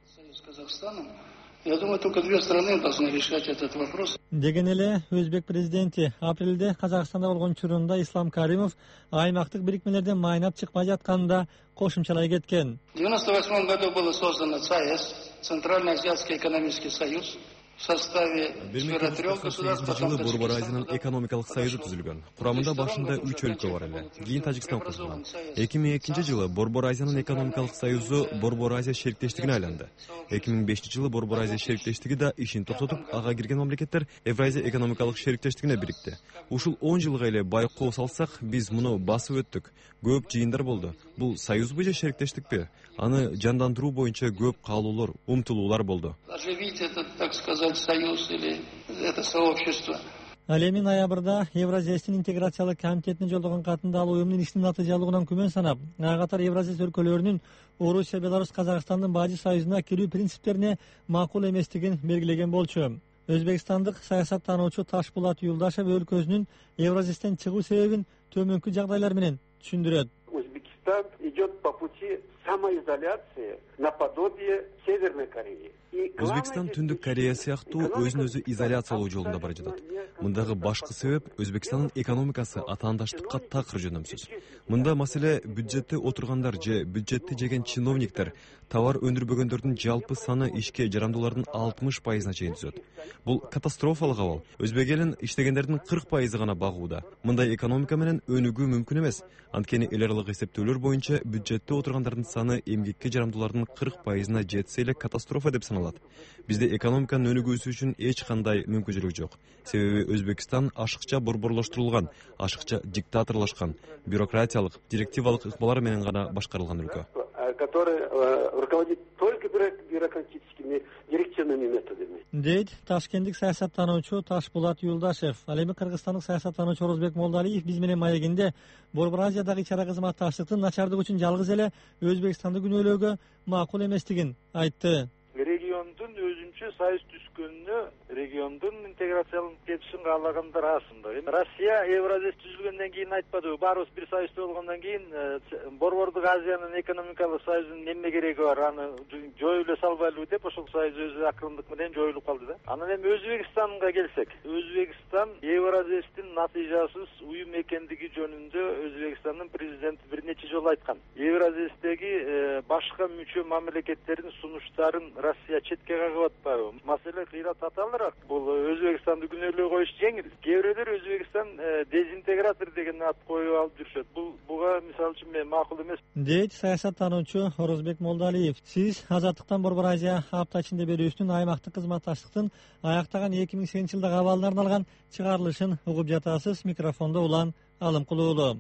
Я думаю, только две страны должны решать этот вопрос. Деген эле Өзбек президенти апрелде Казакстанда болгон учурунда Ислам Каримов аймактык бирикмелерден майнап чыкпай жатканын да кошумчалай кеткен. В девяносто восьмом году было создано ЦАЭС, Центральноазиатский экономический союз. В составе сфера трех государств, жылы Борбор Азиянын экономикалык союзу түзүлгөн. Курамында башында үч өлкө бар эле. Кийин Тажикстан кошулган. эки миң экинчи жылы Борбор Азиянын экономикалык союзу Борбор Азия шериктештигине айланды. эки миң бешинчи жылы Борбор Азия шериктештиги да ишин токтотуп, ага кирген мамлекеттер Евразия экономикалык шериктештигине бирикти. Ушул он жылга эле байкоо салсак, биз муну басып өттүк. Көп жыйындар болду. Бул союзбу же шериктештикпи? Аны жандандыруу боюнча көп каалоолор, умтулуулар болду. Оживить этот, так сказать, союз или это сообщество. Ал эми ноябрда Евразиялык интеграциялык комитетине жолдогон катында ал уюмдун ишинин натыйжалуулугунан күмөн санап, ага катар Евразия өлкөлөрүнүн Орусия, Беларусь, Казакстандын Бажы союзуна кирүү принциптерине макул эместигин белгилеген болчу. Өзбекстандык саясаттануучу Ташпулат Юлдашев өлкөсүнүн Евразиядан чыгуу себебин төмөнкү жагдайлар менен түшүндүрөт. Узбекистан идет по пути самоизоляции наподобие Северной Кореи. Өзбекстан Түндүк Корея сыяктуу өзүн өзү изоляциялоо жолунда бара жатат. Мындагы башкы себеп Өзбекстандын экономикасы атаандаштыкка такыр жөнөмсүз. Мында маселе бюджетте отургандар же бюджетти жеген чиновниктер товар өндүрбөгөндөрдүн жалпы саны ишке жарамдуулардын алтымыш пайызына чейин түзөт. Бул катастрофалык абал. Өзбек элин иштегендердин кырк пайызы гана багууда. Мындай экономика менен өнүгүү мүмкүн эмес. Анткени эл аралык эсептөөлөр боюнча бюджетте отургандардын саны эмгекке жарамдуулардын кырк пайызына жетсе эле катастрофа деп саналат. Бизде экономиканын өнүгүүсү үчүн эч кандай мүмкүнчүлүк жок. Себеби Өзбекстан ашыкча борборлоштурулган, ашыкча диктаторлошкон, бюрократиялык, директивалык ыкмалар менен гана башкарылган өлкө. Который руководит только бюрократическими директивными методами. Дейт ташкенттик саясаттануучу Ташпулат Юлдашев. Ал эми кыргызстандык саясаттануучу Орозбек Молдалиев биз менен маегинде Борбор Азиядагы ич ара кызматташтыктын начардыгы үчүн жалгыз эле Өзбекстанды күнөөлөөгө макул эместигин айтты. Региондун өзүнчө союз түзгөнүнө региондун интеграциялык кетишин каалагандар асында. Россия Евразия түзүлгөндөн кийин айтпадыбы, баарыбыз бир союзда болгондон кийин Борбордук Азиянын экономикалык союзунун эмне кереги бар, аны жоюп эле салбайлыбы деп ошол союз өзү акырындык менен жоюлуп калды да. Анан эми Өзбекстанга келсек, Өзбекстан Евразиядын натыйжасыз уюм экендиги жөнүндө Өзбекстандын президенти бир нече жолу айткан. Евразиядагы башка мүчө мамлекеттердин сунуштарын Россия четке кагып атпайбы? Маселе кыйра таталыраак. Бул Өзбекстанды күнөөлөй коюш жеңил. Кээ бирөөлөр Өзбекстан дезинтегратор деген ат коюп алып жүрүшөт. Бул буга мисалы үчүн мен макул эмес. Дейт саясаттануучу Орозбек Молдалиев. Сиз Азаттыктан Борбор Азия апта ичинде берүүбүздүн аймактык кызматташтыктын аяктаган эки миң сегизинчи жылдагы абалына арналган чыгарылышын угуп жатасыз. Микрофондо Улан Алымкулуулу.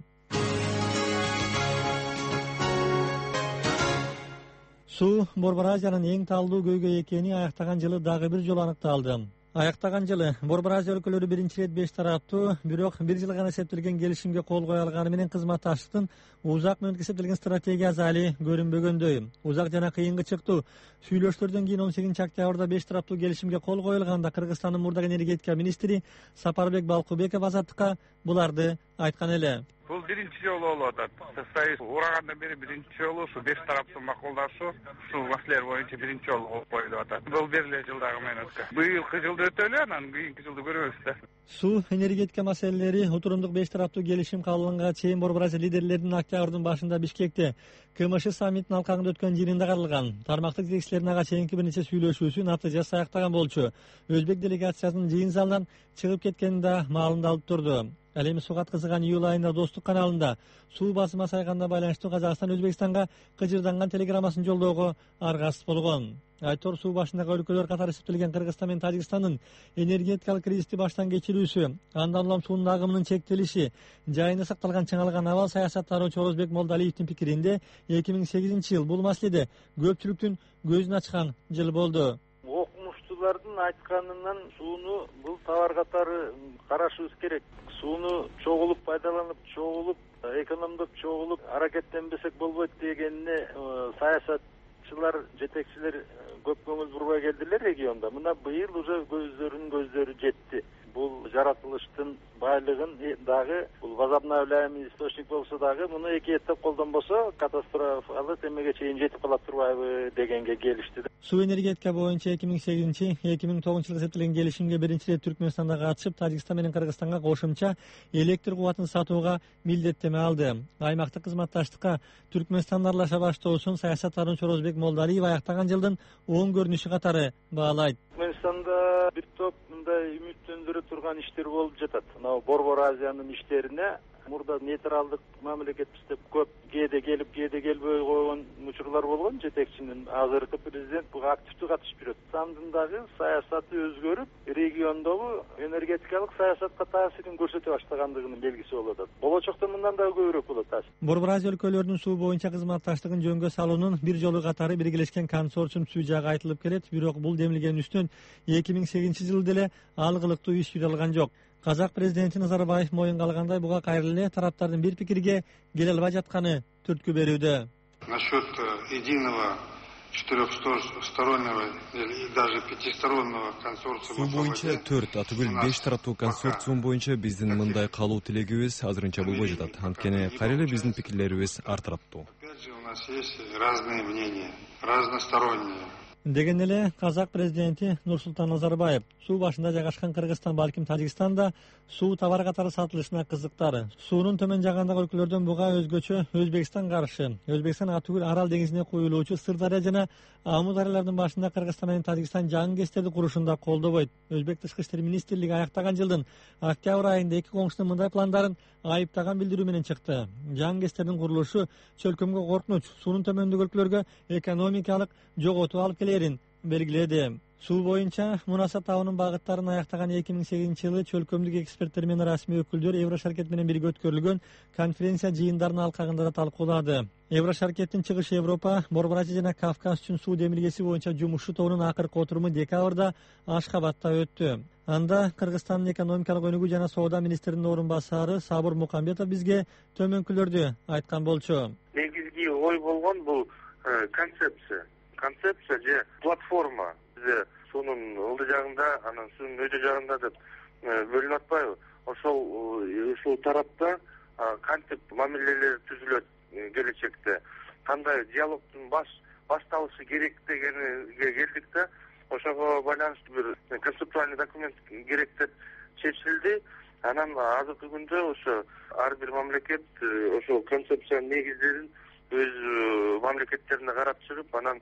Суу Борбор Азиянын эң талдуу көйгөй экени аяктаган жылы дагы бир жолу аныкталды. Аяктаган жылы Борбор Азия өлкөлөрү биринчи ирет беш тараптуу, бирок бир жыл гана эсептелген келишимге кол кое алганы менен кызматташтыктын узак мөөнөткө эсептелген стратегиясы али көрүнбөгөндөй. Узак жана кыйынга чыктуу сүйлөштөрдөн кийин он сегизинчи октябрда беш тараптуу келишимге кол коюлганда Кыргызстандын мурдагы энергетика министри Сапарбек Балкубеков Азаттыкка буларды айткан эле. Бул биринчи жолу болуп атат. Союз урагандан бери биринчи жолу ушу беш тараптын макулдашуу ушул маселелер боюнча биринчи жолу болуп коюлуп атат. Бул бир эле жылдагы мөөнөткө. Быйылкы жылды өтө эле, анан кийинки жылды көрөбүз да. Суу энергетика маселелери утурумдук беш тараптуу келишим кабылганга чейин Борбор Азия лидерлеринин октябрдын башында Бишкекте КМШ саммитинин алкагында өткөн жыйынында каралган. Тармактык жетекчилердин ага чейинки бир нече сүйлөшүүсү натыйжасыз аяктаган болчу. Өзбек делегациясынын жыйын залынан чыгып кеткени да маалымдалып турду. Ал эми суга аткызылган июль айында Достук каналында суу басымы азайганына байланыштуу Казакстан Өзбекстанга кыжырданган телеграммасын жолдоого аргасыз болгон. Айтор суу башындагы өлкөлөр катары эсептелген Кыргызстан менен Тажикстандын энергетикалык кризисти баштан кечирүүсү, андан улам суунун агымынын чектелиши, жайында сакталган чыңалган абал саясаттануучу Орозбек Молдалиевдин пикиринде эки миң сегизинчи жыл бул маселеде көпчүлүктүн көзүн ачкан жыл болду. Окумуштуулардын айтканынан сууну бул товар катары карашыбыз керек. Сууну чогулуп пайдаланып, чогулуп экономдоп, чогулуп аракеттенбесек болбойт дегенине саясатчылар, жетекчилер көп көңүл бурбай келдилер региондо. Мына быйыл уже көздөрүнүн көздөрү жетти. Бул жаратылыштын байлыгын дагы бул возобновляемый источник болсо дагы муну эки эптеп колдонбосо катастрофалык эмеге чейин жетип калат турбайбы дегенге келишти. Суу энергетика боюнча эки миң сегизинчи эки миң тогузунчу жылы эсептелген келишимге биринчи ирет Түркмөнстанда катышып, Тажикстан менен Кыргызстанга кошумча электр кубатын сатууга милдеттеме алды. Аймактык кызматташтыкка Түркмөнстан аралаша баштоосун саясаттануучу Орозбек Молдалиев аяктаган жылдын оң көрүнүшү катары баалайт. Түркмөнстанда бир топ мындай үмүттөндүрө турган иштер болуп жатат. Мына Борбор Азиянын иштерине мурда нейтралдык мамлекетпиз деп көп кээде келип, кээде келбей койгон учурлар болгон. Жетекчинин азыркы президент буга активдүү катышып жүрөт. Сандын дагы саясаты өзгөрүп, региондогу энергетикалык саясатка таасирин көрсөтө баштагандыгынын белгиси болуп атат. Болочокто мындан дагы көбүрөөк болот таасир. Борбор Азия өлкөлөрүнүн суу боюнча кызматташтыгын жөнгө салуунун бир жолу катары биргелешкен консорциум сүжагы айтылып келет, бирок бул демилгенин үстүнөн эки миң сегизинчи жылы деле алгылыктуу иш жүрүлгөн жок. Казак президенти Назарбаев моюнга алгандай буга кайра эле тараптардын бир пикирге келе албай жатканы түрткү берүүдө. Насчет единого четырехстороннего и даже пятистороннего консорциума. Суу боюнча төрт атүгүл беш тараптуу консорциум боюнча биздин мындай калуу тилегибиз азырынча болбой жатат. Анткени кайра эле биздин пикирлерибиз ар тараптуу. Опять же, у нас есть разные мнения, разносторонние. Деген эле Казак президенти Нурсултан Назарбаев суу башында жайгашкан Кыргызстан, балким Тажикстанда суу товар катары сатылышына кызыктар. Суунун төмөн жагындагы өлкөлөрдөн буга өзгөчө Өзбекстан каршы. Өзбекстан атүгүл Арал деңизине куюлуучу Сырдария жана Аму дарыялардын башында Кыргызстан менен Тажикстан жаңы кестерди курушунда колдобойт. Өзбек тышкы иштер министрлиги аяктаган жылдын октябрь айында эки коңшунун мындай пландарын айыптаган билдирүү менен чыкты. Жаңы кестердин курулушу чөлкөмгө коркунуч, суунун төмөндөгү өлкөлөргө экономикалык жоготуу алып келерин белгиледи. Суу боюнча мунасат табынын багыттарын аяктаган эки миң сегизинчи жылы чөлкөмдүк эксперттер менен расмий өкүлдөр Еврошаркет менен бирге өткөрүлгөн конференция жыйындарынын алкагында да талкуулады. Еврошаркеттин Чыгыш Европа, Борбор Азия жана Кавказ үчүн суу демилгеси боюнча жумушчу тобунун акыркы отуруму декабрда Ашхабадта өттү. Анда Кыргызстандын экономикалык өнүгүү жана соода министринин орун басары Сабыр Мукамбетов бизге төмөнкүлөрдү айткан болчу. Негизги ой болгон бул концепция. Концепция же платформа. Бизде суунун ылдый жагында, анан суунун өйдө жагында деп бөлүнүп атпайбы? Ошол ушул тарапта кантип мамилелер түзүлөт келечекте, кандай диалогдун баш башталышы керек дегенге келдик да, ошого байланыштуу бир концептуальный документ керек деп чечилди. Анан азыркы күндө ошо ар бир мамлекет ошол концепциянын негиздерин өз мамлекеттерине карап чыгып, анан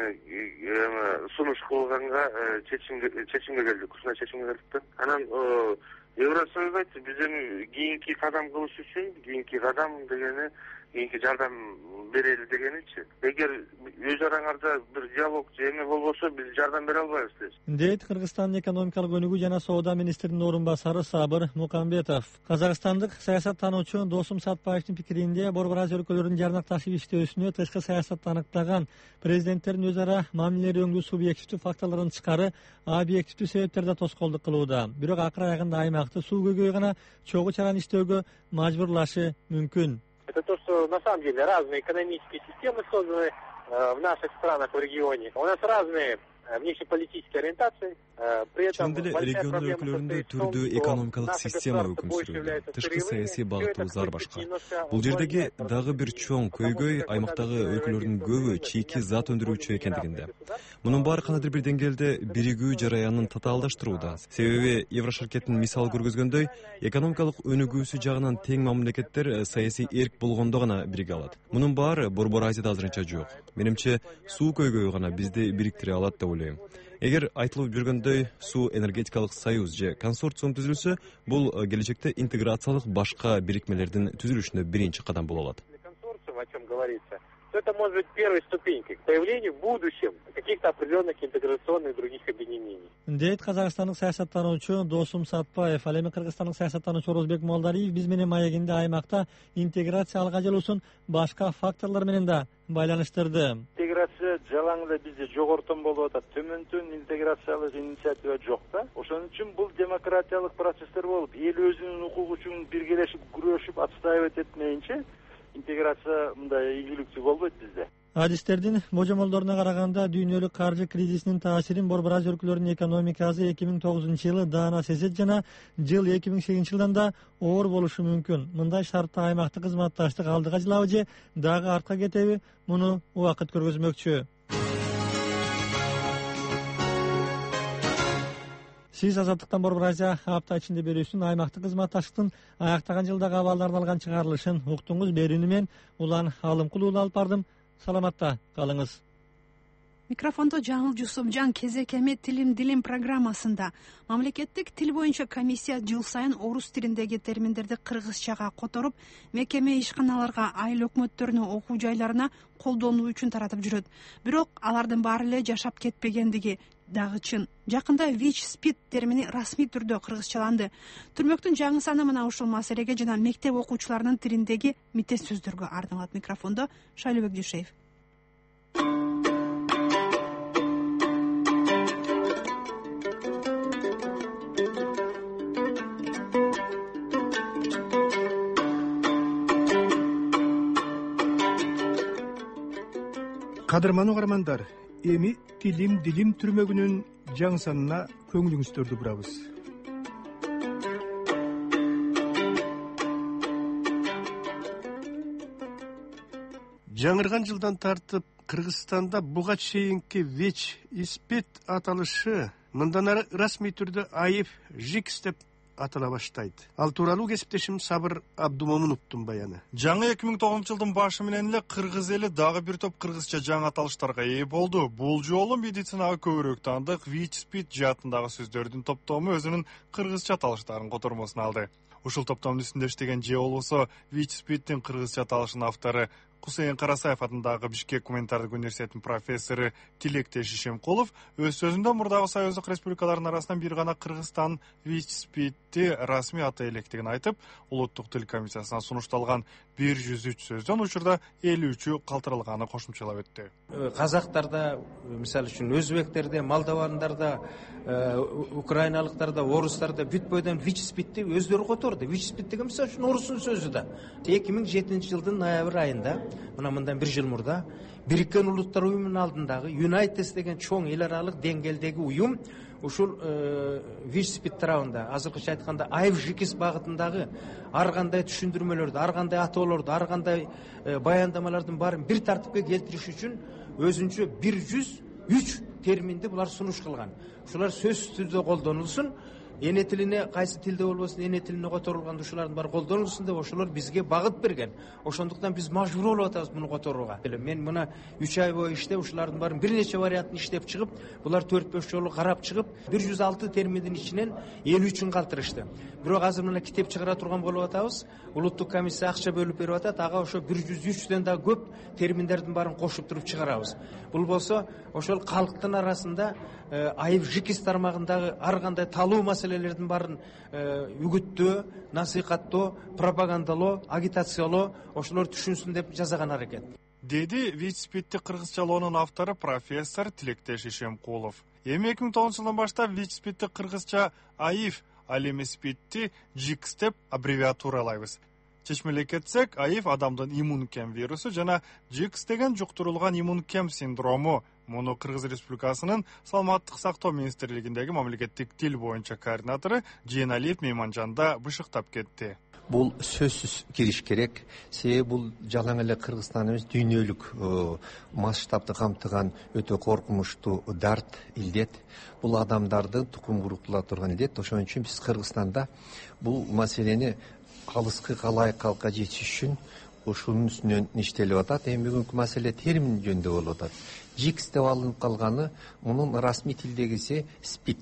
сунуш кылганга чечимге чечимге келдик. Ушундай чечимге келдик да. Анан Евросоюз айтты, биз эми кийинки кадам кылыш үчүн, кийинки кадам дегени кийинки жардам берели дегеничи. Эгер өз араңарда бир диалог же эме болбосо, биз жардам бере албайбыз дейт. Дейт Кыргызстандын экономикалык өнүгүү жана соода министринин орун басары Сабыр Мукамбетов. Казакстандык саясаттануучу Досум Сатпаевдин пикиринде Борбор Азия өлкөлөрүнүн жарнакташып иштөөсүнө тышкы саясатты аныктаган президенттердин өз ара мамилелери өңдүү субъективдүү факторлордон тышкары объективдүү себептер да тоскоолдук кылууда. Бирок акыры аягында аймакты суу көйгөйү гана чогуу чараны иштөөгө мажбурлашы мүмкүн. Это то, что на самом деле разные экономические системы созданы э, в наших странах, в регионе. У нас разные внешнеполитические ориентации. Чын деле регион өлкөлөрүндө түрдүү экономикалык система өкүм сүрүүдө, тышкы саясий багыттуулар башка. Бул жердеги дагы бир чоң көйгөй аймактагы өлкөлөрдүн көбү чийки зат өндүрүүчү экендигинде. Мунун баары кандайдыр бир деңгээлде биригүү жараянын татаалдаштырууда. Себеби Еврошаркеттин мисал көргөзгөндөй, экономикалык өнүгүүсү жагынан тең мамлекеттер саясий эрк болгондо гана бириге алат. Мунун баары Борбор Азияда азырынча жок. Менимче суу көйгөйү гана бизди бириктире алат деп ойлойм. Эгер айтылып жүргөндөй суу энергетикалык союз же консорциум түзүлсө, бул келечекте интеграциялык башка бирикмелердин түзүлүшүнө биринчи кадам боло алат. Консорциум, о чем говорится, это может быть первой ступенькой к появлению в будущем каких-то определенных интеграционных других объединений. Дейт казакстандык саясаттануучу Досум Сатпаев. Ал эми кыргызстандык саясаттануучу Орозбек Молдариев биз менен маегинде аймакта интеграция алга жылуусун башка факторлор менен да байланыштырды. Интеграция жалаңда бизде жогортон болуп атат. Төмөндөн интеграциялык инициатива жок да. Ошон үчүн бул демократиялык процесстер болуп, эл өзүнүн укугу үчүн биргелешип, күрөшүп, отстаивать этмейинче интеграция мындай ийгиликтүү болбойт бизде. Адистердин божомолдоруна караганда дүйнөлүк каржы кризисинин таасирин Борбор Азия өлкөлөрүнүн экономикасы эки миң тогузунчу жылы даана сезет жана жыл эки миң сегизинчи жылдан да оор болушу мүмкүн. Мындай шартта аймактык кызматташтык алдыга жылабы же дагы артка кетеби? Муну убакыт көргөзмөкчү. Сиз Азаттыктан Борбор Азия апта ичинде берүүсүн аймактык кызматташтыктын аяктаган жылдагы абалдарын алган чыгарылышын уктуңуз. Берүүнү мен Улан Алымкулуу алып бардым. Саламатта калыңыз. Микрофондо Жаңыл Жусупжан. Кезек эми Тилим Дилим программасында мамлекеттик тил боюнча комиссия жыл сайын орус тилиндеги терминдерди кыргызчага которуп, мекеме ишканаларга, айыл өкмөттөрүнүн окуу жайларына колдонуу үчүн таратып жүрөт. Бирок алардын баары эле жашап кетпегендиги дагы чын. Жакында ВИЧ-СПИД термини расмий түрдө кыргызчаланды. Түрмөктүн жаңы саны мына ушул маселеге жана мектеп окуучуларынын тилиндеги митес сөздөргө арналат. Микрофондо Шайлыбек Дүйшеев. Кадырман угармандар, эми Тилим Дилим түрмөгүнүн жаңы санына көңүлүңүздөрдү бурабыз. Жаңырган жылдан тартып Кыргызстанда буга чейинки ВИЧ-СПИД аталышы мындан ары расмий түрдө АИФ ЖИКС деп атала баштайт. Ал тууралуу кесиптешим Сабыр Абдумомуновдун баяны. Жаңы эки миң тогузунчу жылдын башы менен эле кыргыз эли дагы бир топ кыргызча жаңы аталыштарга ээ болду. Бул жолу медицинага көбүрөөк таандык ВИЧ-СПИД жаатындагы сөздөрдүн топтому өзүнүн кыргызча аталыштарын котормосуна алды. Ушул топтомдун үстүндө иштеген же болбосо ВИЧ-СПИДтин кыргызча аталышынын автору Кусейин Карасаев атындагы Бишкек гуманитардык университетинин профессору Тилектеш Ишемкулов өз сөзүндө мурдагы союздук республикалардын арасынан бир гана Кыргызстан ВИЧ-СПИДти расмий ата электигин айтып, улуттук тил комиссиясына сунушталган бир жүз үч сөздөн учурда элүү үчү калтырылганы кошумчалап өттү. Казактарда, мисалы үчүн өзбектерде, молдовандарда, украиналыктарда, орустарда бүт бойдон ВИЧ-СПИДти өздөрү которду. ВИЧ-СПИД деген мисалы үчүн орустун сөзү да. эки миң жетинчи жылдын ноябрь айында, мына мындан бир жыл мурда, Бириккен Улуттар уюмунун алдындагы United деген чоң эл аралык деңгээлдеги уюм ушул ВИЧ-СПИД тарабында, азыркыча айтканда АИФ ЖИКС багытындагы ар кандай түшүндүрмөлөрдү, ар кандай атоолорду, ар кандай баяндамалардын баарын бир тартипке келтириш үчүн өзүнчө бир жүз үч терминди булар сунуш кылган. Ушулар сөзсүз түрдө колдонулсун. Эне тилине кайсы тилде болбосун, эне тилине которулган ушулардын баары колдонулсун деп ошолор бизге багыт берген. Ошондуктан биз мажбур болуп атабыз муну которууга. Мен мына үч ай бою иштеп ушулардын баарын бир нече вариантын иштеп чыгып, булар төрт беш жолу карап чыгып, бир жүз алты терминдин ичинен элүү үчүн калтырышты. Бирок азыр мына китеп чыгара турган болуп атабыз. Улуттук комиссия акча бөлүп берип атат. Ага ошо бир жүз үчтөн да көп терминдердин баарын кошуп туруп чыгарабыз. Бул болсо ошол калктын арасында АИФ ЖИКС тармагындагы ар кандай талуу маселелердин баарын үгүттөө, насыйкаттоо, пропагандалоо, агитациялоо ошолор түшүнсүн деп жасаган аракет. Деди ВИЧ-СПИДти кыргызчалоонун автору профессор Тилектеш Ишемкулов. Эми эки миң тогузунчу жылдан баштап ВИЧ-СПИДти кыргызча АИФ, ал эми СПИДти ЖИКС деп аббревиатуралайбыз. Чечмелей кетсек, АИФ адамдын иммункем вирусу жана ЖИКС деген жуктурулган иммункем синдрому. Муну Кыргыз Республикасынын Саламаттык сактоо министрлигиндеги мамлекеттик тил боюнча координатору Жээналиев Мейманжанда бышыктап кетти. Бул сөзсүз кириш керек. Себеби бул жалаң эле Кыргызстан эмес, дүйнөлүк масштабты камтыган өтө коркунучтуу дарт, илдет. Бул адамдарды тукум куруктула турган илдет. Ошон үчүн биз Кыргызстанда бул маселени алыскы калай калка жетиш үчүн ушунун үстүнөн иштелип атат. Эми бүгүнкү маселе термин жөнүндө болуп атат. жикс деп алынып калганы, мунун расмий тилдегиси спид.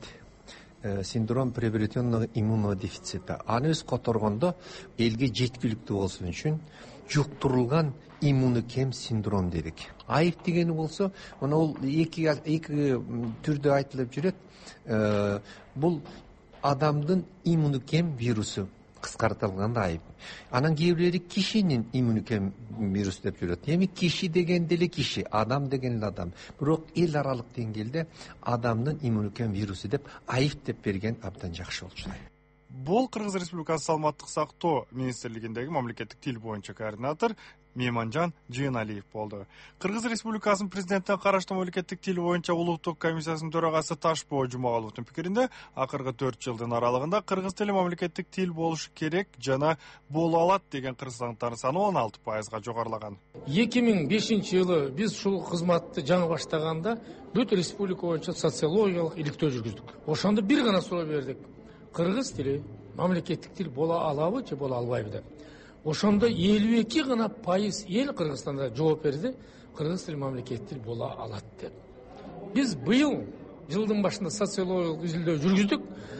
Синдром приобретенного иммунодефицита. Аны өз которгондо элге жеткиликтүү болсун үчүн жуктурулган иммунокем синдром дедик. Айып дегени болсо, мына ол эки эки түрдө айтылып жүрөт. Бул адамдын иммунокем вирусу, кыскартылганда айып. Анан кээ бирлери кишинин иммунокем вирус деп жүрөт. Эми киши деген деле киши, адам деген эле адам. Бирок эл аралык деңгээлде адамдын иммунокем вирусу деп айып деп берген абдан жакшы болчу. Бул Кыргыз Республикасы саламаттык сактоо министрлигиндеги мамлекеттик тил боюнча координатор Мейманжан Жыйыналиев болду. Кыргыз Республикасынын президентине караштуу мамлекеттик тил боюнча улуттук комиссиясынын төрагасы Ташпоо Жумагаловдун пикиринде, акыркы төрт жылдын аралыгында кыргыз тили мамлекеттик тил болушу керек жана боло алат деген кыргызстандыктардын саны он алты пайызга жогорулаган. эки миң бешинчи жылы биз ушул кызматты жаңы баштаганда бүт республика боюнча социологиялык иликтөө жүргүздүк. Ошондо бир гана суроо бердик. Кыргыз тили мамлекеттик тил боло алабы же боло албайбы деп. Ошондо элүү эки гана пайыз эл Кыргызстанда жооп берди, кыргыз тили мамлекеттик тил боло алат деп. Биз быйыл жылдын башында социологиялык изилдөө жүргүздүк.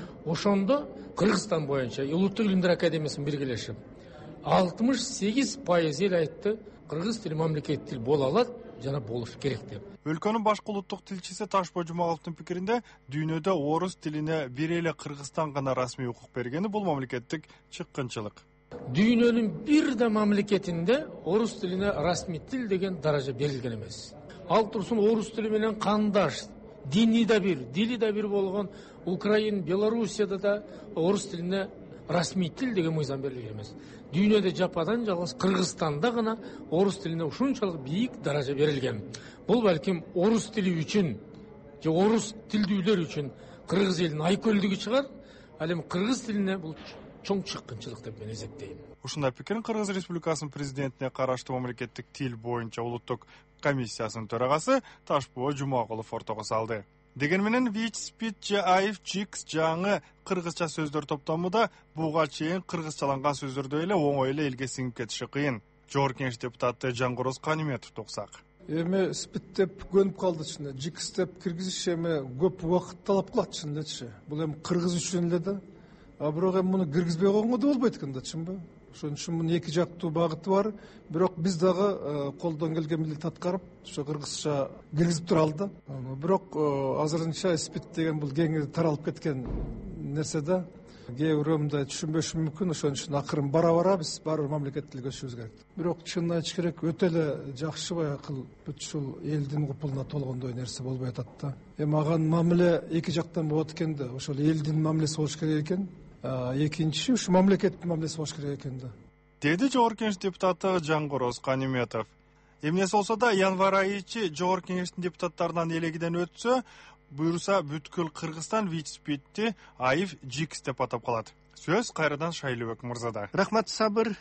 Ошондо Кыргызстан боюнча Улуттук илимдер академиясынын биргелешип алтымыш сегиз пайыз эл айтты, кыргыз тили мамлекеттик тил боло алат жана болуш керек деп. Өлкөнүн башкы улуттук тилчиси Ташпоо Жумагаловдун пикиринде, дүйнөдө орус тилине бир эле Кыргызстан гана расмий укук бергени бул мамлекеттик чыккынчылык. Дүйнөнүн бир да мамлекетинде орус тилине расмий тил деген даража берилген эмес. Ал турсун орус тили менен кандаш, дини да бир, дили да бир болгон Украин, Белоруссияда да орус тилине расмий тил деген мыйзам берилген эмес. Дүйнөдө жападан жалгыз Кыргызстанда гана орус тилине ушунчалык бийик даража берилген. Бул балким орус тили үчүн же орус тилдүүлөр үчүн кыргыз элинин айкөлдүгү чыгар, ал эми кыргыз тилине бул чоң чыккынчылык деп мен эсептейм. Ушундай пикирин Кыргыз Республикасынын президентине караштуу мамлекеттик тил боюнча улуттук комиссиясынын төрагасы Ташпоо Жумагалов ортого салды. Деген менен ВИЧ-СПИД же айв жикс жаңы кыргызча сөздөр топтомуда буга чейин кыргызчаланган сөздөрдө эле оңой эле элге сиңип кетиши кыйын. Жогорку Кеңеш депутаты Жангороз Каниметов туксак. Эми спид деп көнүп калды чын. жикс деп киргизиш эми көп убакыт талап кылат чын элечи. Бул эми кыргыз үчүн эле да. А бирок эми муну киргизбей койгонго да болбойт экен да, чынбы? Ошон үчүн мунун эки жактуу багыты бар. Бирок биз дагы колдон келген милдет аткарып, ошо кыргызча киргизип туралы да. Бирок азырынча спид деген бул кеңири таралып кеткен нерсе да. Кээ бирөөмдө түшүнбөшү мүмкүн, ошон үчүн акырын бара-бара биз баары мамлекеттик тилге көчүбүз керек. Бирок чынын айтыш керек, өтө эле жакшы баягы бүт ушул элдин купулуна толгондой нерсе болбой атат да. Эми аган мамиле эки жактан болот экен да. Ошол элдин мамилеси болуш керек экен. Экинчи ушу мамлекеттин мамилеси болуш керек экен да. Деди Жогорку Кеңеш депутаты Жангороз Каниметов. Эмнеси болсо да январь айы ичи Жогорку Кеңештин депутаттарынан элегиден өтсө, буюрса бүткүл Кыргызстан ВИЧ-СПИДти айв жикс деп атап калат. Сөз кайрадан Шайлыбек мырзада. Рахмат, сабыр.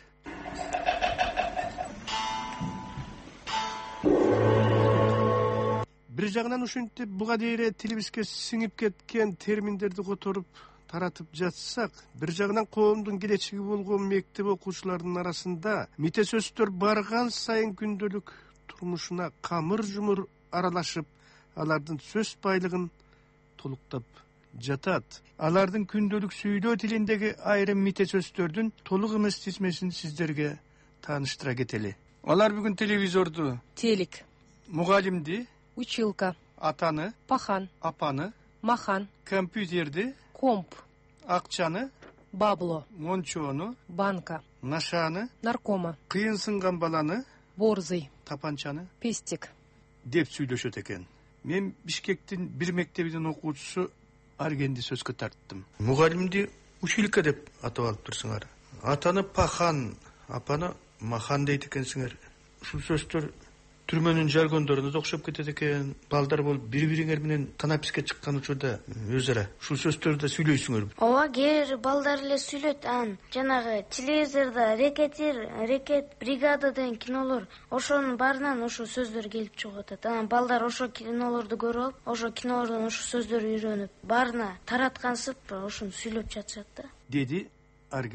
Бир жагынан ушинтип буга дейре тилибизге сиңип кеткен терминдерди которуп таратып жатсак, бир жагынан коомдун келечеги болгон мектеп окуучуларынын арасында мите сөздөр барган сайын күндөлүк турмушуна камыр жумур аралашып, алардын сөз байлыгын толуктап жатат. Алардын күндөлүк сүйлөө тилиндеги айрым мите сөздөрдүн толук эмес тизмесин сиздерге тааныштыра кетели. Алар бүгүн телевизорду, телек, мугалимди, училка, атаны, пахан, апаны, махан, компьютерди, комп, акчаны, бабло, мончону, банка, нашаны, наркома, кыйын сынган баланы, борзый, тапанчаны, пестик деп сүйлөшөт экен. Мен Бишкектин бир мектебинин окуучусу Аргенди сөзгө тарттым. Мугалимди училка деп атап алып турсуңар. Атаны пахан, апаны махан дейт экенсиңер. Ушул сөздөр түрмөнүн жаргондоруна да окшоп кетет экен. Балдар болуп бири-бириңер менен танаписке чыккан учурда өз ара ушул сөздөрдү сүйлөйсүңөр. Ооба, кээ балдар эле сүйлөт. Ан жанагы телевизордо рекетир, рекет, бригада деген кинолор, ошонун баарынан ошол сөздөр келип чыгып атат. Анан балдар ошол кинолорду көрүп алып, ошол кинолордон ошол сөздөрдү үйрөнүп, баарына тараткансып ошону сүйлөп жатышат да. Деди Арген.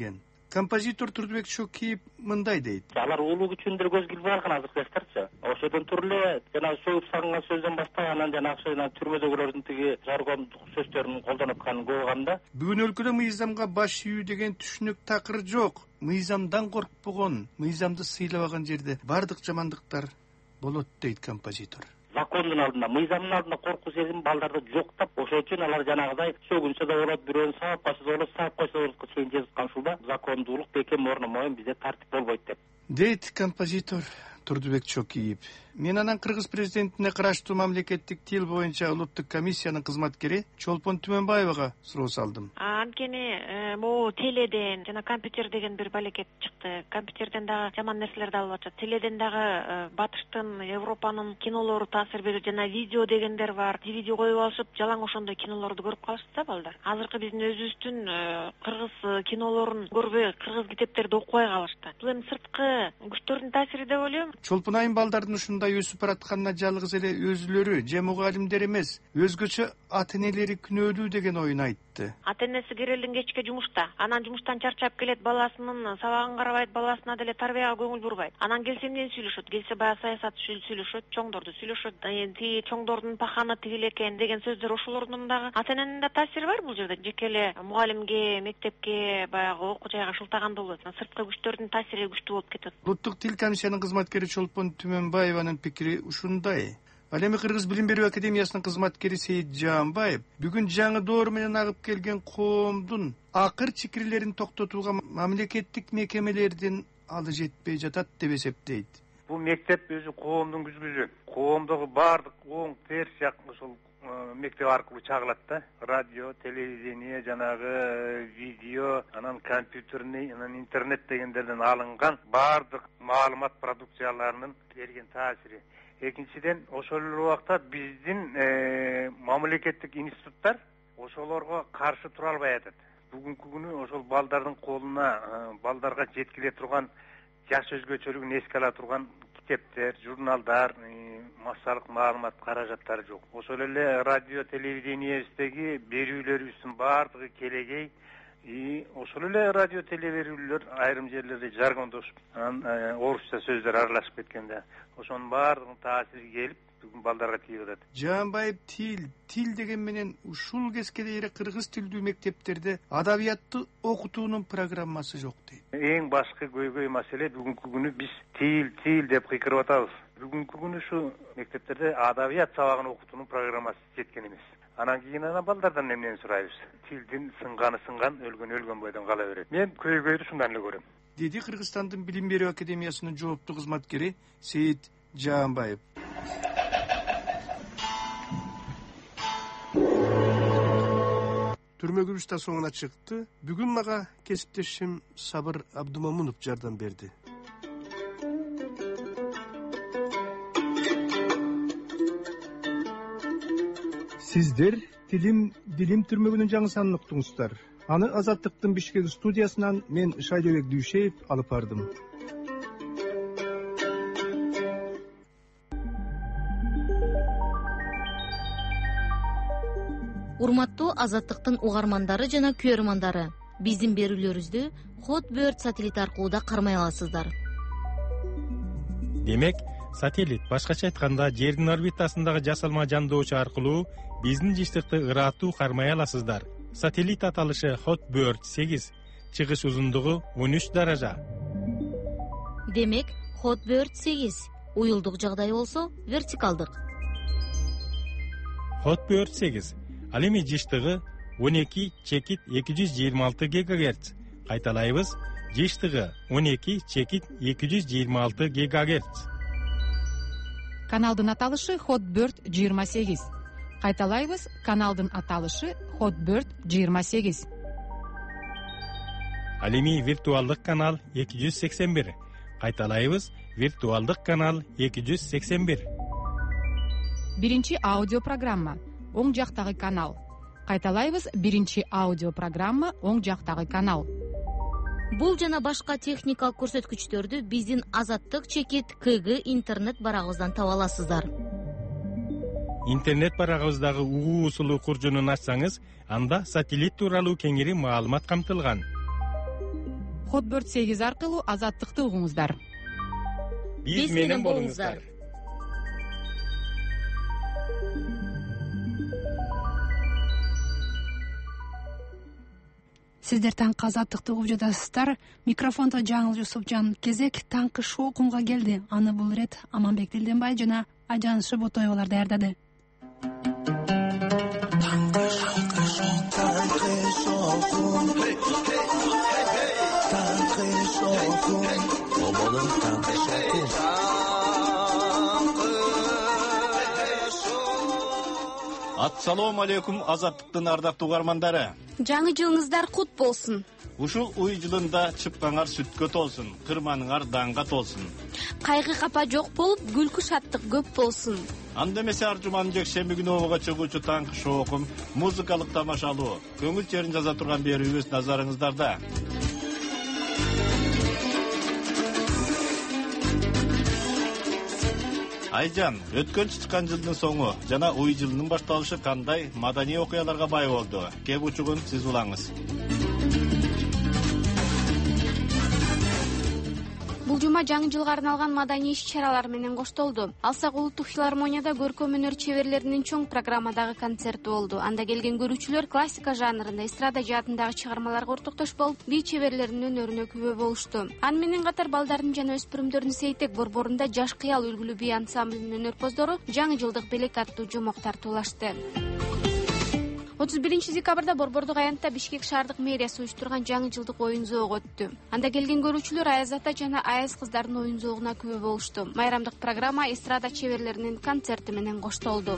композитор Турдубек Чокиев мындай дейт. Алар улуу күчүндө көз килбей барган азыркы жаштарчы. Ошодон туруп эле жана сөгүп сагынган сөздөн баштап анан жана акча түрмөдөгүлөрдүн тиги жаргондук сөздөрүн колдонуп атканын көрүп алгам да. Бүгүн өлкөдө мыйзамга баш ийүү деген түшүнүк такыр жок. Мыйзамдан коркпогон, мыйзамды сыйлабаган жерде бардык жамандыктар болот дейт композитор. Закондун алдында, мыйзамдын алдында коркуу сезим балдарда жоктап, ошол үчүн алар жанагыдай сөгүнсө да болот, бирөөнү сабап койсо да болот, сабап койсо да болот чейин жазышкан ушулда закондуулук бекем орномойн, бизде тартип болбойт деп. Дейт композитор Турдубек Чокиев. Мен анан Кыргыз президентине караштуу мамлекеттик тил боюнча улуттук комиссиянын кызматкери Чолпон Түмөнбаевага суроо салдым. Анткени могу теледен жана компьютер деген бир балекет чыкты. Компьютерден дагы жаман нерселерди алып атышат. Теледен дагы Батыштын, Европанын кинолору таасир берүү жана видео дегендер бар. Видео коюп алышып, жалаң ошондой кинолорду көрүп калышты да балдар. Азыркы биздин өзүбүздүн кыргыз кинолорун көрбөй, кыргыз китептерди окубай калышты. Бул эми сырткы күчтөрдүн таасири деп ойлойм. Чолпон айым балдардын ушундай өсүп баратканына жалгыз эле өзүлөрү же мугалимдер эмес, өзгөчө ата энелери күнөөлүү деген оюн айтты. Ата энеси кирелдин кечке жумушта, анан жумуштан чарчап келет, баласынын сабагын карабайт, баласына деле тарбияга көңүл бурбайт. Анан келсе эмнени сүйлөшөт? Келсе баягы саясат сүйлөшөт, чоңдорду сүйлөшөт. Тиги чоңдордун паханы тигил экен деген сөздөр ошолордун дагы ата эненин да таасири бар бул жерде. Жеке эле мугалимге, мектепке, баягы окуу жайга шылтаганда болот. Сырткы күчтөрдүн таасири күчтүү болуп кетет. Улуттук тил комиссиянын кызматкери Чолпон Түмөнбаеванын пикири ушундай. Ал эми Кыргыз билим берүү академиясынын кызматкери Сейит Жаанбаев бүгүн жаңы доор менен агып келген коомдун акыр чикирлерин токтотууга мамлекеттик мекемелердин алы жетпей жатат деп эсептейт. Бул мектеп өзү коомдун күзгүсү. Коомдогу баардык оң терс жак ошол мектеп аркылуу чагылат да. Радио, телевидение, жанагы видео, анан компьютерный, анан интернет дегендерден алынган баардык маалымат продукцияларынын берген таасири. Экинчиден, ошол убакта биздин мамлекеттик институттар ошолорго каршы тура албай атат. Бүгүнкү күнү ошол балдардын колуна, балдарга жеткиле турган жаш өзгөчөлүгүн эске ала турган китептер, журналдар, массалык маалымат каражаттары жок. Ошол эле радио, телевидениебиздеги берүүлөрүбүздүн баардыгы келегей. И ошол эле радио телеберүүлөр айрым жерлерде жаргондошуп, анан орусча сөздөр аралашып кеткенде, ошонун баардыгынын таасири келип, бүгүн балдарга тийип атат. Жаанбаев тил, тил деген менен ушул кезге дейин кыргыз тилдүү мектептерде адабиятты окутуунун программасы жок дейт. Эң башкы көйгөй маселе бүгүнкү күнү биз тил, тил деп кыйкырып атабыз. Бүгүнкү күнү ушу мектептерде адабият сабагын окутуунун программасы жеткен эмес. Анан кийин ана балдардан эмнени сурайбыз? Тилдин сынганы сынган, өлгөн өлгөн бойдон кала берет. Мен көйгөйдү ушундан эле көрөм. Деди Кыргызстандын билим берүү академиясынын жооптуу кызматкери Сейит Жаанбаев. Түрмөгүбүз да соңуна чыкты. Бүгүн мага кесиптешим Сабыр Абдумамунов жардам берди. Сиздер Тилим Дилим түрмөгүнүн жаңы санын уктуңуздар. Аны Азаттыктын Бишкек студиясынан мен Шайдебек Дүйшеев алып бардым. Урматтуу Азаттыктын угармандары жана көрөрмандары, биздин берүүлөрүбүздү Hotbird сателлит аркылуу да кармай аласыздар. Демек, сателлит башкача айтканда жердин орбитасындагы жасалма жандоочу аркылуу биздин жыштыкты ырааттуу кармай аласыздар. Сателлит аталышы Hotbird сегиз, чыгыш узундугу он үч даража. Демек, Hotbird сегиз, уюлдук жагдай болсо вертикалдык. Hotbird сегиз, ал эми жыштыгы он эки чекит эки жүз жыйырма алты гигагерц. Кайталайбыз, жыштыгы он эки чекит эки жүз жыйырма алты гигагерц. Каналдын аталышы Hotbird жыйырма сегиз. Кайталайбыз, каналдын аталышы Hotbird жыйырма сегиз. Ал эми виртуалдык канал эки жүз сексен бир. Кайталайбыз, виртуалдык канал эки жүз сексен бир. Биринчи аудио программа, оң жактагы канал. Кайталайбыз, биринчи аудио программа, оң жактагы канал. Бул жана башка техникалык көрсөткүчтөрдү биздин Азаттык чекит КГ интернет барагыбыздан таба аласыздар. Интернет барагыбыздагы угуу усулу куржунун ачсаңыз, анда сателлит тууралуу кеңири маалымат камтылган. Hotbird сегиз аркылуу азаттыкты угуңуздар. Биз менен болуңуздар. Сиздер таңкы азаттыкты угуп жатасыздар. Микрофондо Жаңыл Жусупжан. Кезек таңкы шоукумга келди. Аны бул ирет Аманбек Дилденбай жана Ажан Шоботоевалар даярдады. Таңкы шоукум, таңкы шоукум, таңкы шоукум, оболун таңкы шоукум. Ассалому алейкум, азаттыктын ардактуу угармандары. Жаңы жылыңыздар кут болсун. Ушул уй жылында чыпкаңар сүткө толсун, кырманыңар даңга толсун. Кайгы капа жок болуп, күлкү шаттык көп болсун. Анда эмесе ар жуманын жекшемби күнү ого чыгуучу таңкы шоукум, музыкалык тамашалуу, көңүл черин жаза турган берүүбүз назарыңыздарда. Айжан, өткөн чыккан жылдын соңу жана уй жылынын башталышы кандай маданий окуяларга бай болду? Кеп учугун сиз улаңыз. Бул жума жаңы жылга арналган маданий иш-чаралар менен коштолду. Алсак улуттук филармонияда көркөм өнөр чеберлеринин чоң программадагы концерти болду. Анда келген көрүүчүлөр классика жанрында, эстрада жаатындагы чыгармаларга ортоктош болуп, би чеберлеринин өнөрүнө күбө болушту. Аны менен катар балдардын жана өспүрүмдөрдүн сейтек борборунда Жаш кыял үлгүлүү би ансамблинин өнөрпоздору жаңы жылдык белек аттуу жомок тартуулашты. отуз биринчи декабрда борбордук аянтта Бишкек шаардык мэриясы уюштурган жаңы жылдык оюн зоого өттү. Анда келген көрүүчүлөр Аяз ата жана Аяз кыздардын оюн зоогуна күбө болушту. Майрамдык программа эстрада чеберлеринин концерти менен коштолду.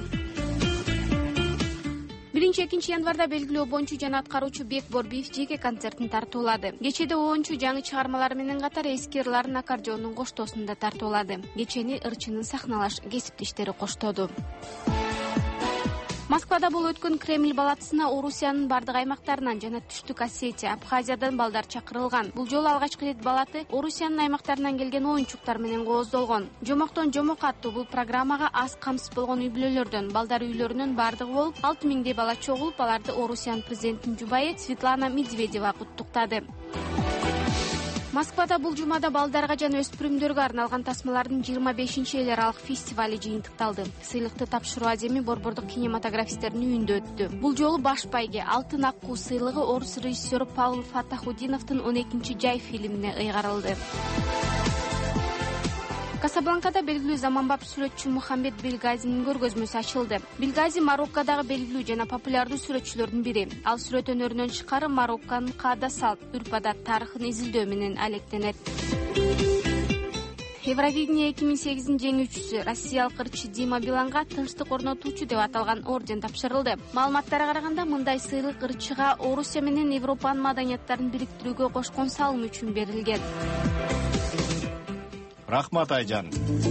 биринчи экинчи январда белгилүү обончу жана аткаруучу Бек Борбиев жеке концертин тартуулады. Кечеде обончу жаңы чыгармалары менен катар эски ырларын аккордеондун коштоосун да тартуулады. Кечени ырчынын сахналаш кесиптештери коштоду. Москвада бул өткөн Кремль балатысына Орусиянын бардык аймактарынан жана Түштүк Осетия, Абхазиядан балдар чакырылган. Бул жолу алгачкы рет балаты Орусиянын аймактарынан келген оюнчуктар менен кооздолгон. Жомоктон жомок аттуу бул программага аз камсыз болгон үй бүлөлөрдөн балдар үйлөрүнүн бардыгы болуп, алты миңдей бала чогулуп, аларды Орусиян президентинин жубайы Светлана Медведева куттуктады. Москвада бул жумада балдарга жана өспүрүмдөргө арналган тасмалардын жыйырма бешинчи эл аралык фестивали жыйынтыкталды. Сыйлыкты тапшыруу аземи борбордук кинематографисттердин үйүндө өттү. Бул жолу баш байге Алтын аккуу сыйлыгы орус режиссеру Павел Фатахудиновдун он экинчи жай фильмине ыйгарылды. Касабланкада белгилүү заманбап сүрөтчү Мухаммед Белгазинин көргөзмөсү ачылды. Белгази Мароккодагы белгилүү жана популярдуу сүрөтчүлөрдүн бири. Ал сүрөт өнөрүнөн тышкары Марокконун каада салт, үрп-адат, тарыхын изилдөө менен алектенет. Евровидение эки миң сегиздин жеңүүчүсү россиялык ырчы Дима Биланга тынчтык орнотуучу деп аталган орден тапшырылды. Маалыматтарга караганда, мындай сыйлык ырчыга Орусия менен Европанын маданияттарын бириктирүүгө кошкон салымы үчүн берилген. Рахмат, Айжан.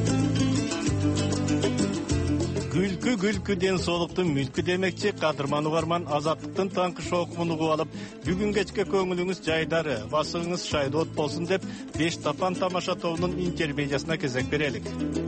Күлкү күлкү ден соолуктун мүлкү демекчи кадырман угарман азаттыктын таңкы шоукумун угуп алып, бүгүн кечке көңүлүңүз жайдары, басыңыз шайдоот болсун деп Беш Тапан тамаша тобунун интермедиясына кезек берелик.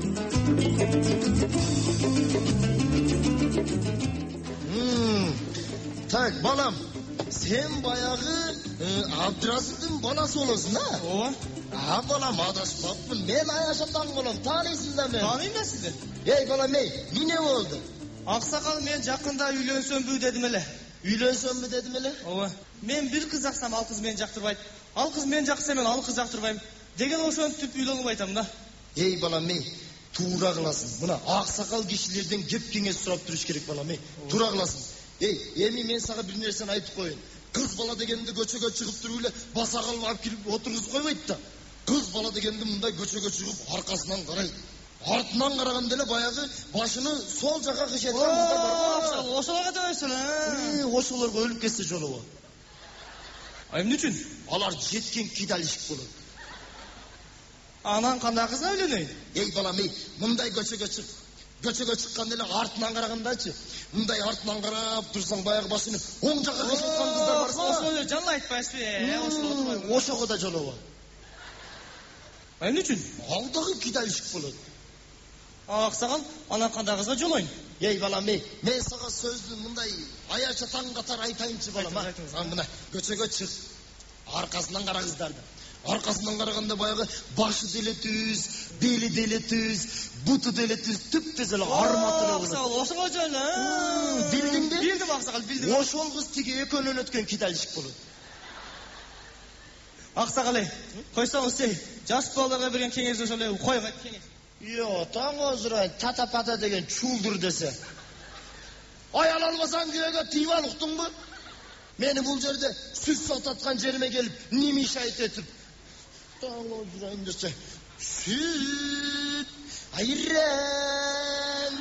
Так, балам, сен баягы Абдыразиздин баласы болосуң, а? Ооба. А, балам, адашпаппын. Мен Аяшатан болом, таанийсиң да мен. Тааныйм сизди. Эй, балам, эй, эмне болду? Аксакал, мен жакында үйлөнсөмбү дедим эле. Үйлөнсөмбү дедим эле? Ооба. Мен бир кыз жаксам, ал кыз мени жактырбайт. Ал кыз мени жакса, мен ал кыз жактырбайм. Деген ошентип үйлөнүп айтам да. Эй, балам, эй, туура кыласың. Мына аксакал кишилерден кеп кеңеш сурап туруш керек, балам, эй. Туура кыласың. Эй, эми мен сага бир нерсени айтып коеюн. Кыз бала дегенди көчөгө чыгып туруп эле баса калып алып кирип отургузуп койбойт да. Кыз бала дегенди мындай көчөгө чыгып аркасынан карайт. Артынан караганда эле баягы башыны сол жакка кышайткан кыздар бар го. Ошолорго дебейсиң эле. Ошолорго өлүп кетсе жолобо. А эмне үчүн? Алар жеткен кидалишик болот. Анан кандай кызга үйлөнөйүн? Эй, балам, эй, мындай көчөгө чык. Көчөгө чыкканда эле артынан карагандачы, мындай артынан карап турсаң баягы башыны оң жакка кышайткан кыздар бар го. Ошол жана айтпайсызбы? Ошого да жолобо. А эмне үчүн? Ал дагы кидалишик болот. Аксакал, анан кандай кызга жолоюн? Эй, балам, эй, мен сага сөздү мындай аяча таң катар айтайынчы, балам. А мына көчөгө чык. Аркасынан кара кыздарды. Аркасынан караганда баягы башы деле түз, бели деле түз, буту деле түз, түп-түз эле арматы эле болот. Ошого жөн, а? Билдиңби? Билдим аксакал, билдим. Ошол кыз тиги экөөнөн өткөн китайчык болот. Аксакал, койсоңуз сей, жаш балдарга берген кеңеш ошол эле койгой кеңеш. Йо, таң озурай, тата-пата деген чулдур десе. Аял албасаң күйөөгө тийип ал, уктуңбу? Мени бул жерде сүт сататкан жериме келип, ними шайт этип. Таң озурайын десе, сүт, айран,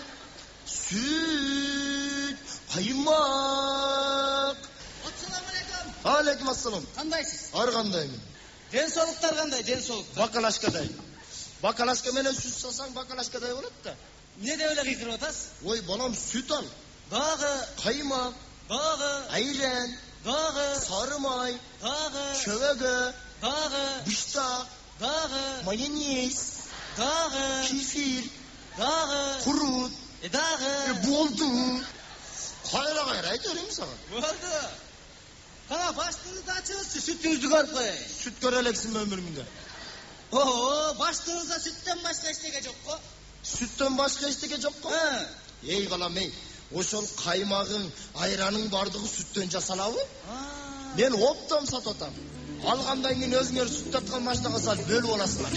сүт, каймак. Ассаламу алейкум. Алейкум ассалам. Кандайсыз? Ар кандаймын. Ден соолуктар кандай? Ден соолуктар. Бакалашкадай. Бакалашка менен сүт сасаң бакалашкадай болот да. Не деп эле кыйкырып атасыз? Ой, балам, сүт ал. Дагы, каймак, дагы, айран, дагы, сары май, дагы, чөбөгө, дагы, быштак, дагы, майонез, дагы, кефир, дагы, курут, э дагы. Болду. Кайра кайра айта берейин сага. Болду. Кана баштыңызды ачыңызчы, сүтүңүздү көрүп коеюн. Сүт көрө элексиңби өмүрүңдө? Оо, баштыңызда сүттөн башка эчтеке жокко? Сүттөн башка эчтеке жокко? Эй балам, эй, ошол каймагың, айраның бардыгы сүттөн жасалабы? Мен оптом сатып атам. Алгандан кийин өзүңөр сүт тарткан машинага салып бөлүп аласыңар.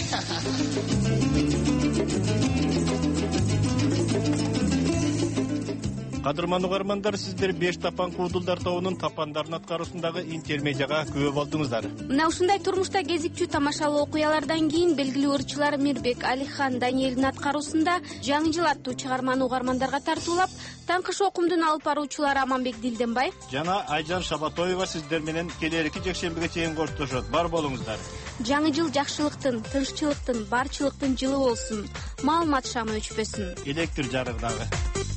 Кадырман угармандар, сиздер беш тапан куудулдар тобунун тапандарын аткаруусундагы интермедияга күбө болдуңуздар. Мына ушундай турмушта кезикчүү тамашалуу окуялардан кийин белгилүү ырчылар Мирбек Алихан Даниэлдин аткаруусунда жаңы жыл аттуу чыгарманы угармандарга тартуулап, таңкыш окумдун алып баруучулары Аманбек Дилденбаев жана Айжан Шабатоева сиздер менен келерки жекшембиге чейин коштошот. Бар болуңуздар. Жаңы жыл жакшылыктын, тынччылыктын, барчылыктын жылы болсун. Маалымат шамы өчпөсүн. Электр жарыгы дагы.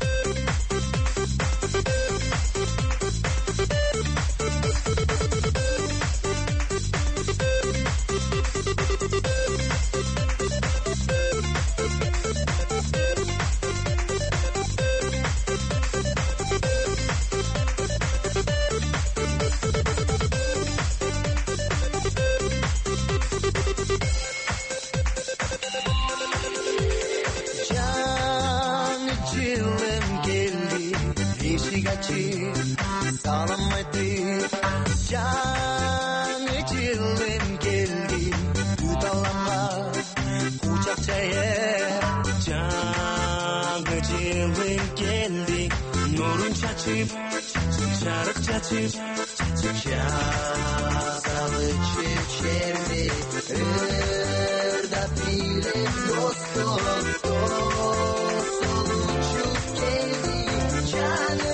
Salam aytып, жаңы жылым келди, бүт алламга кучак жайып. Жаңы жылым келди, нурун чачып, жарык чачып, жазалы чечерди, ырдап билеп достук, достук чуп келди, жаңы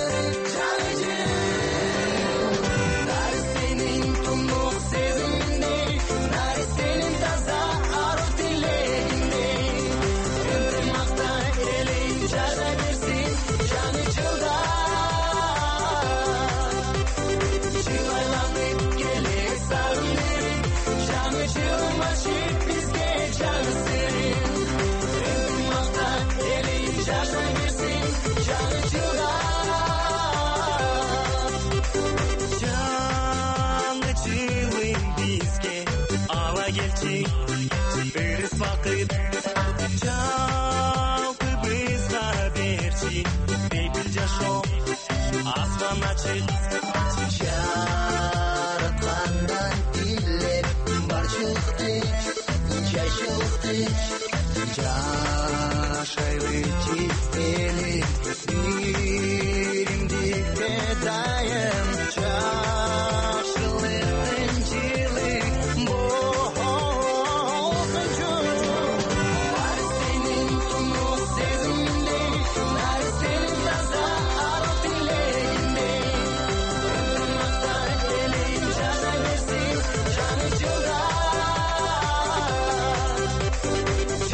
жараткандан тилеп барчылыкты, жайчылыкты жашайлы тилеп биримдикте дайым жакшылыктын жылы болсунчу. Бар сенин тунук сезимиңде, бар сенин таза ару тилегиңде, жаңы жылда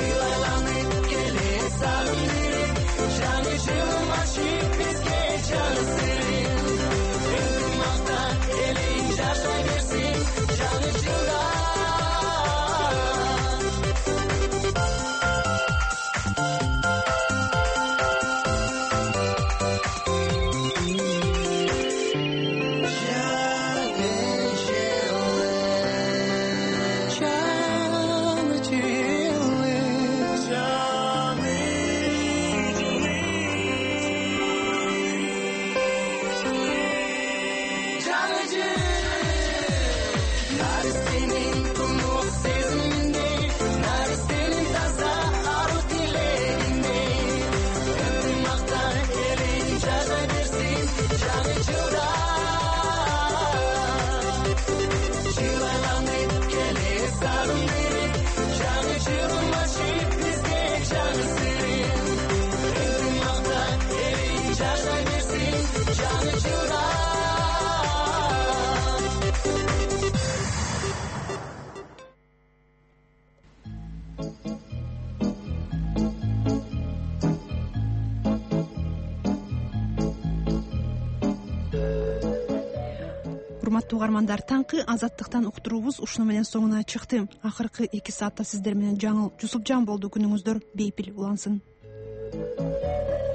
урматтуу угармандар, таңкы Азаттыктан уктуруубуз ушуну менен соңуна чыкты. Акыркы эки саатта сиздер менен Жаңыл Жусупжан болду. Күнүңүздөр бейпил улансын.